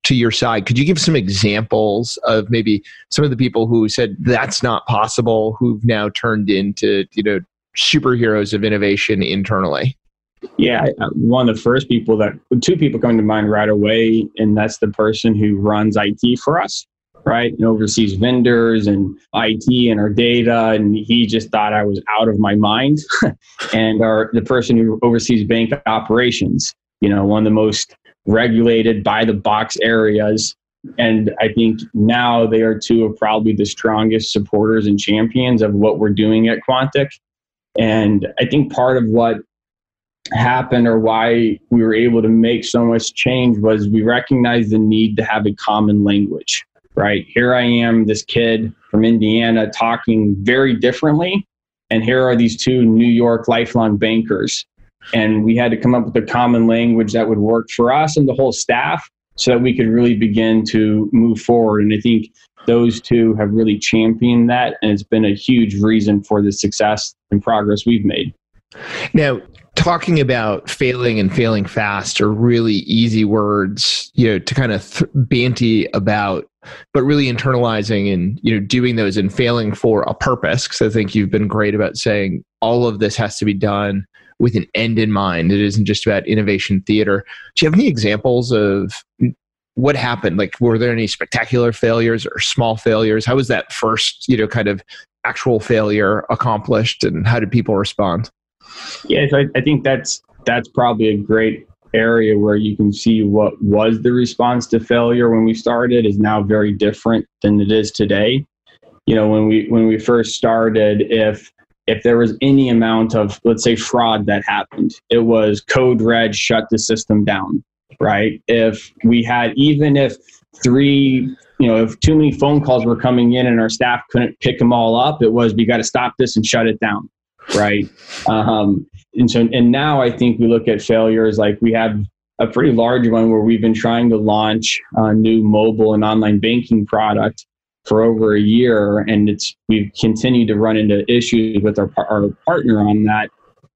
to your side. Could you give some examples of maybe some of the people who said that's not possible, who've now turned into, you know, superheroes of innovation internally? Yeah, one of the first people that, two people coming to mind right away, and that's the person who runs I T for us, right? And oversees vendors and I T and our data. And he just thought I was out of my mind. And our the person who oversees bank operations, you know, one of the most regulated by the box areas. And I think now they are two of probably the strongest supporters and champions of what we're doing at Quantic. And I think part of what happened or why we were able to make so much change was we recognized the need to have a common language, right? Here I am, this kid from Indiana talking very differently. And here are these two New York lifelong bankers. And we had to come up with a common language that would work for us and the whole staff so that we could really begin to move forward. And I think those two have really championed that. And it's been a huge reason for the success and progress we've made. Now, talking about failing and failing fast are really easy words, you know, to kind of th- banty about, but really internalizing and, you know, doing those and failing for a purpose. Because I think you've been great about saying all of this has to be done with an end in mind. It isn't just about innovation theater. Do you have any examples of what happened? Like, were there any spectacular failures or small failures? How was that first, you know, kind of actual failure accomplished, and how did people respond? Yeah, so I, I think that's that's probably a great area where you can see what was the response to failure when we started is now very different than it is today. You know, when we when we first started, if if there was any amount of, let's say, fraud that happened, it was code red, shut the system down, right? If we had, even if three, you know, if too many phone calls were coming in and our staff couldn't pick them all up, it was, we got to stop this and shut it down. Right. Um, and so, and now I think we look at failures like we have a pretty large one where we've been trying to launch a new mobile and online banking product for over a year. And it's, we've continued to run into issues with our, our partner on that.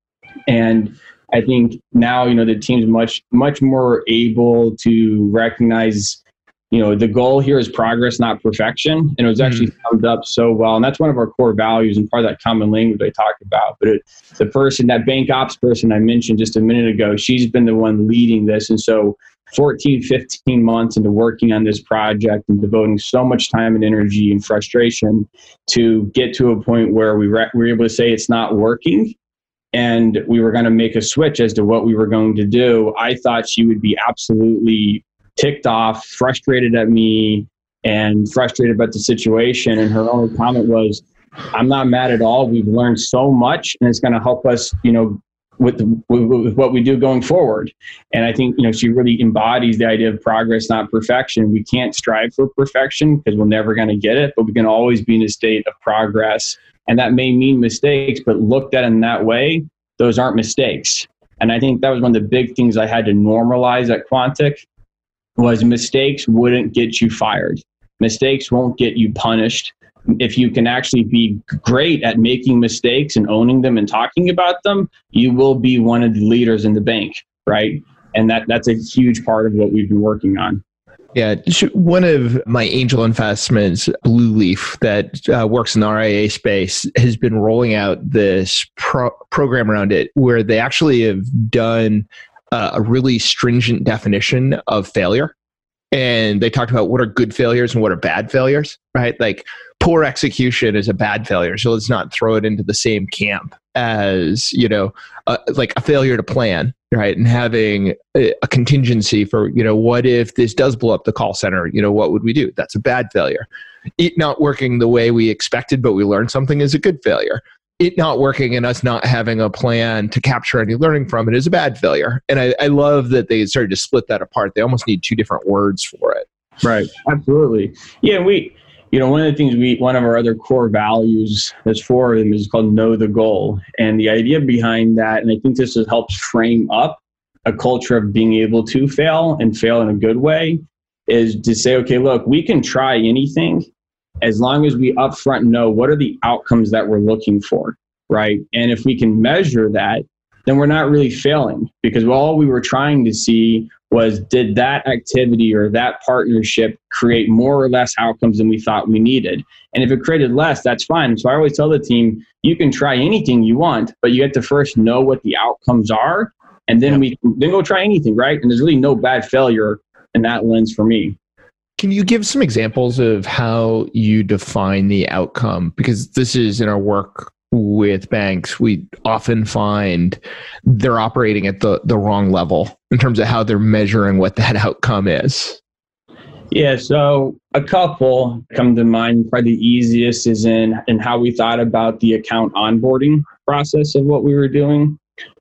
And I think now, you know, the team's much, much more able to recognize, you know, the goal here is progress, not perfection. And it was actually mm. summed up so well. And that's one of our core values and part of that common language I talked about. But it, the person, that bank ops person I mentioned just a minute ago, she's been the one leading this. And so fourteen, fifteen months into working on this project and devoting so much time and energy and frustration to get to a point where we re- were able to say it's not working. And we were going to make a switch as to what we were going to do. I thought she would be absolutely ticked off, frustrated at me, and frustrated about the situation. And her only comment was, I'm not mad at all. We've learned so much, and it's going to help us, you know, with, the, with, with what we do going forward. And I think, you know, she really embodies the idea of progress, not perfection. We can't strive for perfection because we're never going to get it, but we can always be in a state of progress. And that may mean mistakes, but looked at in that way, those aren't mistakes. And I think that was one of the big things I had to normalize at Quantic, was mistakes wouldn't get you fired. Mistakes won't get you punished. If you can actually be great at making mistakes and owning them and talking about them, you will be one of the leaders in the bank, right? And that that's a huge part of what we've been working on. Yeah, one of my angel investments, Blue Leaf, that uh, works in the R I A space, has been rolling out this pro- program around it where they actually have done uh, a really stringent definition of failure. And they talked about what are good failures and what are bad failures, right? Like poor execution is a bad failure. So let's not throw it into the same camp as, you know, uh, like a failure to plan, right? And having a, a contingency for, you know, what if this does blow up the call center? You know, what would we do? That's a bad failure. It not working the way we expected, but we learned something is a good failure. It not working and us not having a plan to capture any learning from it is a bad failure. And I, I love that they started to split that apart. They almost need two different words for it. Right. Absolutely. Yeah. We, you know, one of the things we, one of our other core values, there's four of them, is called know the goal. And the idea behind that, and I think this helps frame up a culture of being able to fail and fail in a good way, is to say, okay, look, we can try anything as long as we upfront know what are the outcomes that we're looking for, right? And if we can measure that, then we're not really failing, because all we were trying to see was, did that activity or that partnership create more or less outcomes than we thought we needed? And if it created less, that's fine. So I always tell the team, you can try anything you want, but you have to first know what the outcomes are, and then Yep. we then go try anything, right? And there's really no bad failure in that lens for me. Can you give some examples of how you define the outcome? Because this is in our work with banks, we often find they're operating at the, the wrong level in terms of how they're measuring what that outcome is. Yeah, so a couple come to mind. Probably the easiest is in, in how we thought about the account onboarding process of what we were doing.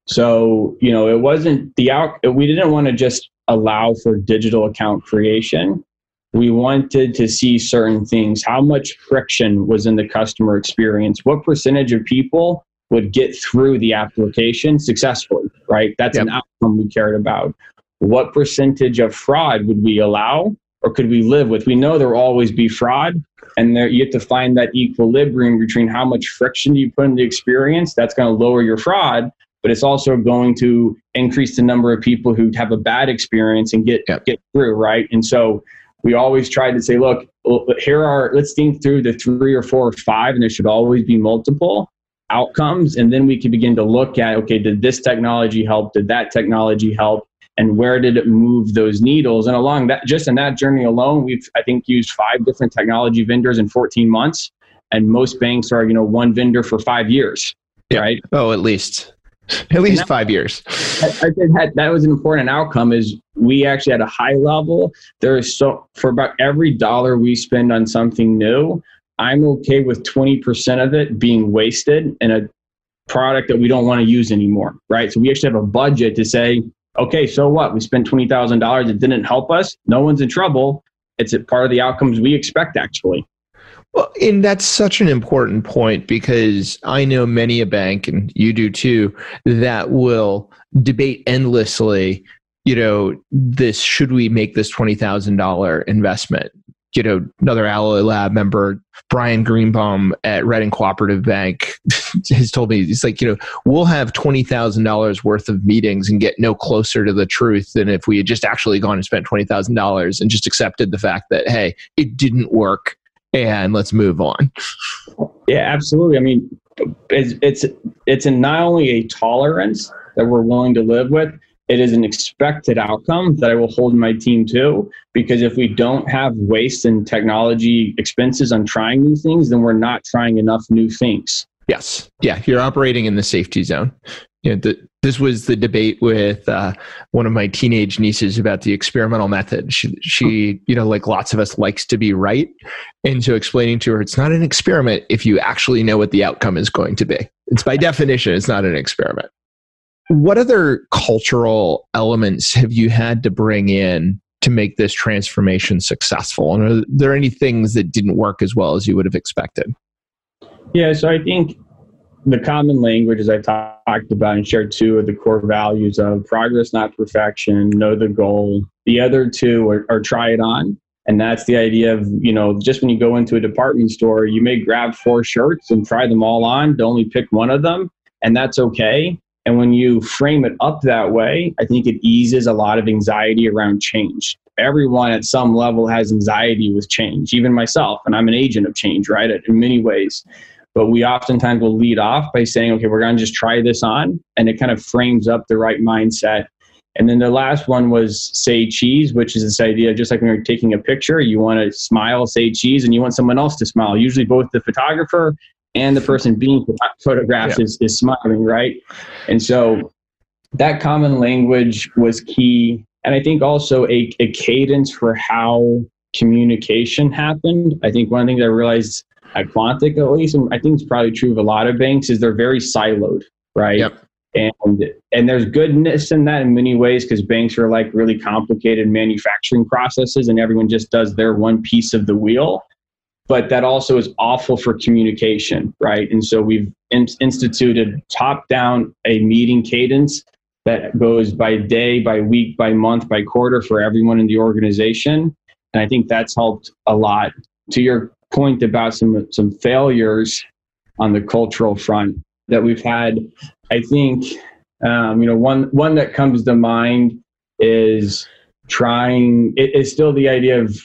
So, you know, it wasn't the out, we didn't want to just allow for digital account creation. We wanted to see certain things. How much friction was in the customer experience? What percentage of people would get through the application successfully, right? That's Yep. an outcome we cared about. What percentage of fraud would we allow or could we live with? We know there will always be fraud, and there you have to find that equilibrium between how much friction do you put in the experience. That's going to lower your fraud, but it's also going to increase the number of people who have a bad experience and get, Yep. get through, right? And so we always tried to say, look, here are, let's think through the three or four or five, and there should always be multiple outcomes. And then we can begin to look at, okay, did this technology help? Did that technology help? And where did it move those needles? And along that, just in that journey alone, we've, I think, used five different technology vendors in fourteen months. And most banks are, you know, one vendor for five years, Yeah. right? Oh, at least, at least five years. I, I think that, that was an important outcome is we actually at a high level, there is so, for about every dollar we spend on something new, I'm okay with twenty percent of it being wasted in a product that we don't want to use anymore, right? So we actually have a budget to say, okay, so what? We spent twenty thousand dollars. It didn't help us. No one's in trouble. It's a part of the outcomes we expect, actually. Well, and that's such an important point because I know many a bank, and you do too, that will debate endlessly, you know, this, should we make this twenty thousand dollars investment? You know, another Alloy Lab member, Brian Greenbaum at Redding Cooperative Bank, has told me, he's like, you know, we'll have twenty thousand dollars worth of meetings and get no closer to the truth than if we had just actually gone and spent twenty thousand dollars and just accepted the fact that, hey, it didn't work and let's move on. Yeah, absolutely. I mean, it's it's it's a not only a tolerance that we're willing to live with, it is an expected outcome that I will hold my team to, because if we don't have waste and technology expenses on trying new things, then we're not trying enough new things. Yes. Yeah. You're operating in the safety zone. You know, the, this was the debate with uh, one of my teenage nieces about the experimental method. She, she, you know, like lots of us, likes to be right. And so explaining to her, it's not an experiment if you actually know what the outcome is going to be. It's by definition, it's not an experiment. What other cultural elements have you had to bring in to make this transformation successful? And are there any things that didn't work as well as you would have expected? Yeah, so I think the common language, as I've talked about and shared, two of the core values of progress, not perfection, know the goal. The other two are, are try it on. And that's the idea of, you know, just when you go into a department store, you may grab four shirts and try them all on to only pick one of them, and that's okay. And when you frame it up that way, I think it eases a lot of anxiety around change. Everyone at some level has anxiety with change, even myself, and I'm an agent of change, right, in many ways. But we oftentimes will lead off by saying, okay, we're going to just try this on, and it kind of frames up the right mindset. And then the last one was say cheese, which is this idea, just like when you're taking a picture, you want to smile, say cheese, and you want someone else to smile. Usually both the photographer and the person being photographed yeah. is, is smiling, right? And so that common language was key. And I think also a, a cadence for how communication happened. I think one of the things I realized at Quantic, at least, and I think it's probably true of a lot of banks, is they're very siloed, right? Yep. And and there's goodness in that in many ways, because banks are like really complicated manufacturing processes and everyone just does their one piece of the wheel. But that also is awful for communication, right? And so we've in- instituted top-down a meeting cadence that goes by day, by week, by month, by quarter for everyone in the organization. And I think that's helped a lot. To your point about some some failures on the cultural front that we've had, I think um, you know one one that comes to mind is trying, it, it's still the idea of,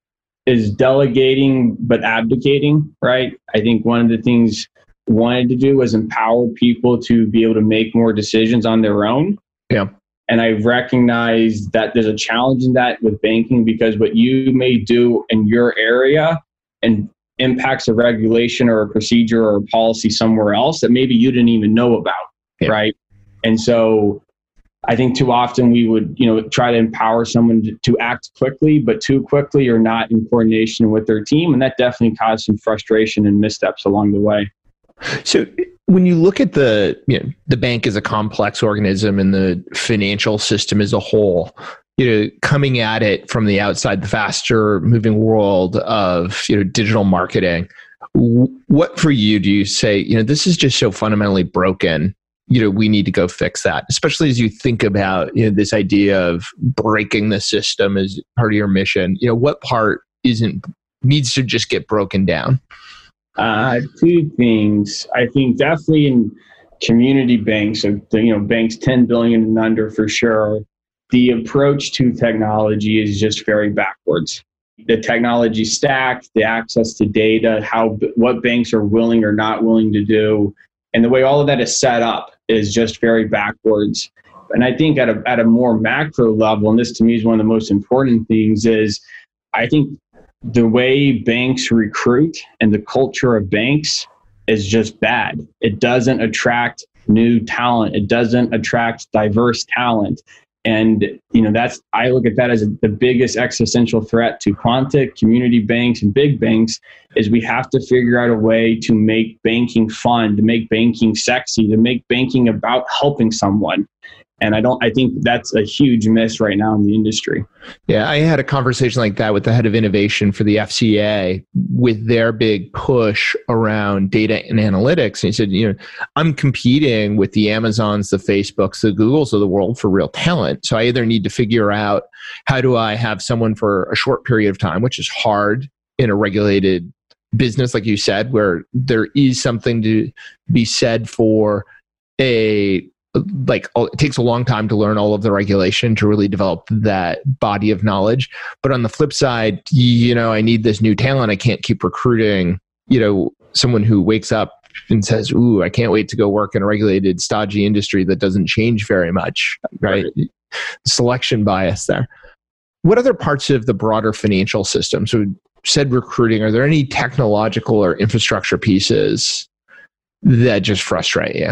is delegating but abdicating, right? I think one of the things I wanted to do was empower people to be able to make more decisions on their own. Yeah. And I recognize that there's a challenge in that with banking, because what you may do in your area and impacts a regulation or a procedure or a policy somewhere else that maybe you didn't even know about, yeah. right? And so I think too often we would, you know, try to empower someone to, to act quickly, but too quickly or not in coordination with their team. And that definitely caused some frustration and missteps along the way. So when you look at the, you know, the bank as a complex organism and the financial system as a whole, you know, coming at it from the outside, the faster moving world of, you know, digital marketing, what for you do you say, you know, this is just so fundamentally broken, you know, we need to go fix that, especially as you think about, you know, this idea of breaking the system as part of your mission. You know, what part isn't, needs to just get broken down? Uh, two things. I think definitely in community banks, so you know, banks ten billion and under for sure, the approach to technology is just very backwards. The technology stack, the access to data, how what banks are willing or not willing to do, and the way all of that is set up is just very backwards. And I think at a at a more macro level, and this to me is one of the most important things, is I think the way banks recruit and the culture of banks is just bad. It doesn't attract new talent. It doesn't attract diverse talent. And, you know, that's, I look at that as the biggest existential threat to Quontic, community banks, and big banks, is we have to figure out a way to make banking fun, to make banking sexy, to make banking about helping someone. And I don't, I think that's a huge miss right now in the industry. Yeah, I had a conversation like that with the head of innovation for the F C A with their big push around data and analytics. And he said, you know, I'm competing with the Amazons, the Facebooks, the Googles of the world for real talent. So I either need to figure out how do I have someone for a short period of time, which is hard in a regulated business, like you said, where there is something to be said for a like it takes a long time to learn all of the regulation to really develop that body of knowledge. But on the flip side, you know, I need this new talent. I can't keep recruiting, you know, someone who wakes up and says, ooh, I can't wait to go work in a regulated, stodgy industry that doesn't change very much, right? right. Selection bias there. What other parts of the broader financial system, so said recruiting, are there any technological or infrastructure pieces that just frustrate you?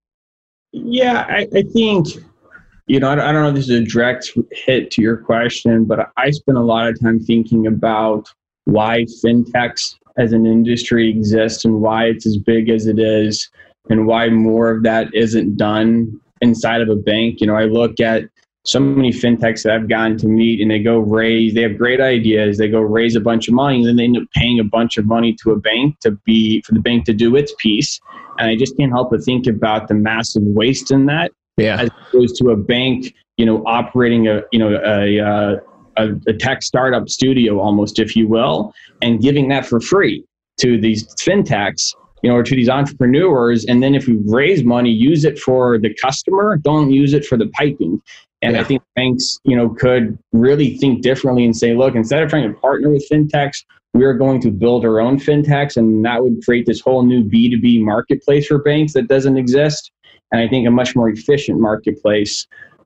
Yeah, I, I think, you know, I don't, I don't know if this is a direct hit to your question, but I spend a lot of time thinking about why fintechs as an industry exist and why it's as big as it is and why more of that isn't done inside of a bank. You know, I look at so many fintechs that I've gotten to meet and they go raise, they have great ideas, they go raise a bunch of money and then they end up paying a bunch of money to a bank to be, for the bank to do its piece. And I just can't help but think about the massive waste in that, yeah. as opposed to a bank, you know, operating a, you know, a, a, a tech startup studio almost, if you will, and giving that for free to these fintechs, you know, or to these entrepreneurs. And then if we raise money, use it for the customer, don't use it for the piping. And yeah. I think banks, you know, could really think differently and say, look, instead of trying to partner with fintechs, we are going to build our own fintechs, and that would create this whole new B two B marketplace for banks that doesn't exist. And I think a much more efficient marketplace.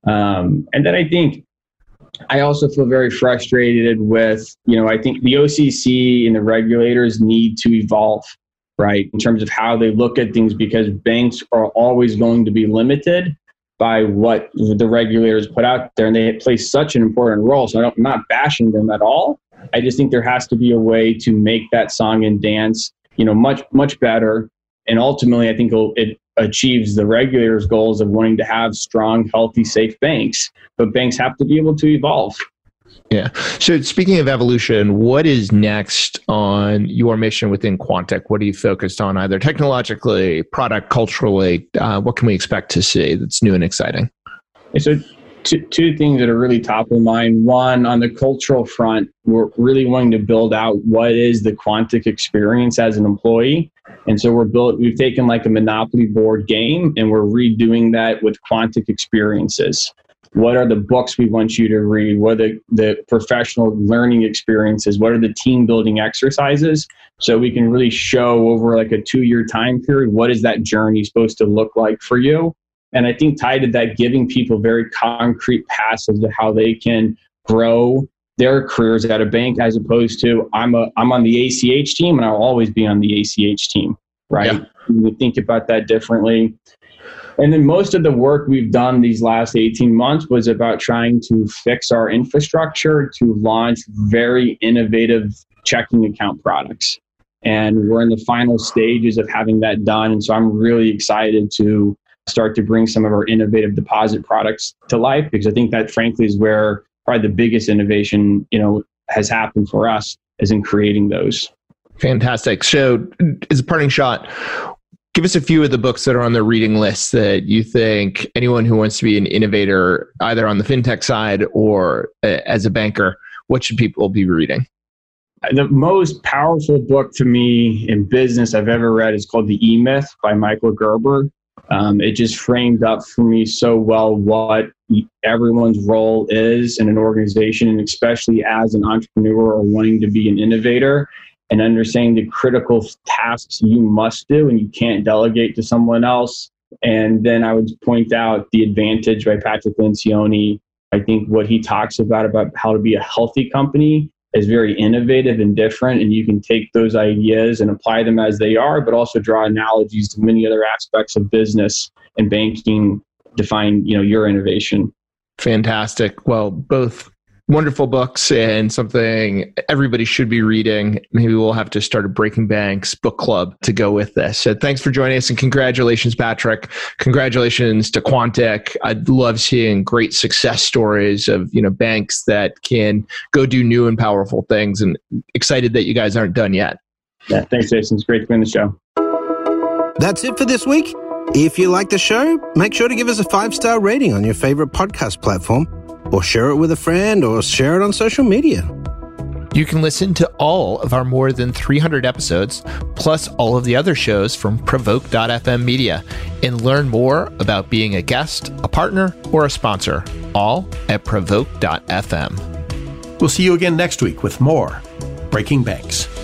Um, and then I think I also feel very frustrated with, you know, I think the O C C and the regulators need to evolve, right, in terms of how they look at things, because banks are always going to be limited by what the regulators put out there, and they play such an important role. So I don't, I'm not bashing them at all. I just think there has to be a way to make that song and dance, you know, much, much better. And ultimately, I think it achieves the regulators' goals of wanting to have strong, healthy, safe banks. But banks have to be able to evolve. Yeah. So speaking of evolution, what is next on your mission within Quontic? What are you focused on, either technologically, product, culturally? Uh, what can we expect to see that's new and exciting? So two, two things that are really top of mind. One, on the cultural front, we're really wanting to build out what is the Quontic experience as an employee. And so we're built, we've taken like a Monopoly board game and we're redoing that with Quontic experiences. What are the books we want you to read? What are the, the professional learning experiences? What are the team building exercises? So we can really show over like a two-year time period, what is that journey supposed to look like for you? And I think tied to that, giving people very concrete paths as to how they can grow their careers at a bank, as opposed to I'm a I'm on the A C H team and I'll always be on the A C H team, right? Yeah. We think about that differently. And then most of the work we've done these last eighteen months was about trying to fix our infrastructure to launch very innovative checking account products. And we're in the final stages of having that done. And so I'm really excited to start to bring some of our innovative deposit products to life, because I think that frankly is where probably the biggest innovation, you know, has happened for us, is in creating those. Fantastic. So as a parting shot, give us a few of the books that are on the reading list that you think anyone who wants to be an innovator, either on the fintech side or uh, as a banker, what should people be reading? The most powerful book to me in business I've ever read is called The E-Myth by Michael Gerber. Um, it just framed up for me so well what everyone's role is in an organization, and especially as an entrepreneur or wanting to be an innovator, and understanding the critical tasks you must do and you can't delegate to someone else. And then I would point out The Advantage by Patrick Lencioni. I think what he talks about, about how to be a healthy company, is very innovative and different, and you can take those ideas and apply them as they are, but also draw analogies to many other aspects of business and banking to find, you know, your innovation. Fantastic. Well, both wonderful books and something everybody should be reading. Maybe we'll have to start a Breaking Banks book club to go with this. So thanks for joining us, and congratulations, Patrick. Congratulations to Quantic. I love seeing great success stories of, you know, banks that can go do new and powerful things, and excited that you guys aren't done yet. Yeah, thanks, Jason. It's great to be on the show. That's it for this week. If you like the show, make sure to give us a five-star rating on your favorite podcast platform, or share it with a friend, or share it on social media. You can listen to all of our more than three hundred episodes, plus all of the other shows from Provoke dot f m Media, and learn more about being a guest, a partner, or a sponsor, all at Provoke dot f m. We'll see you again next week with more Breaking Banks.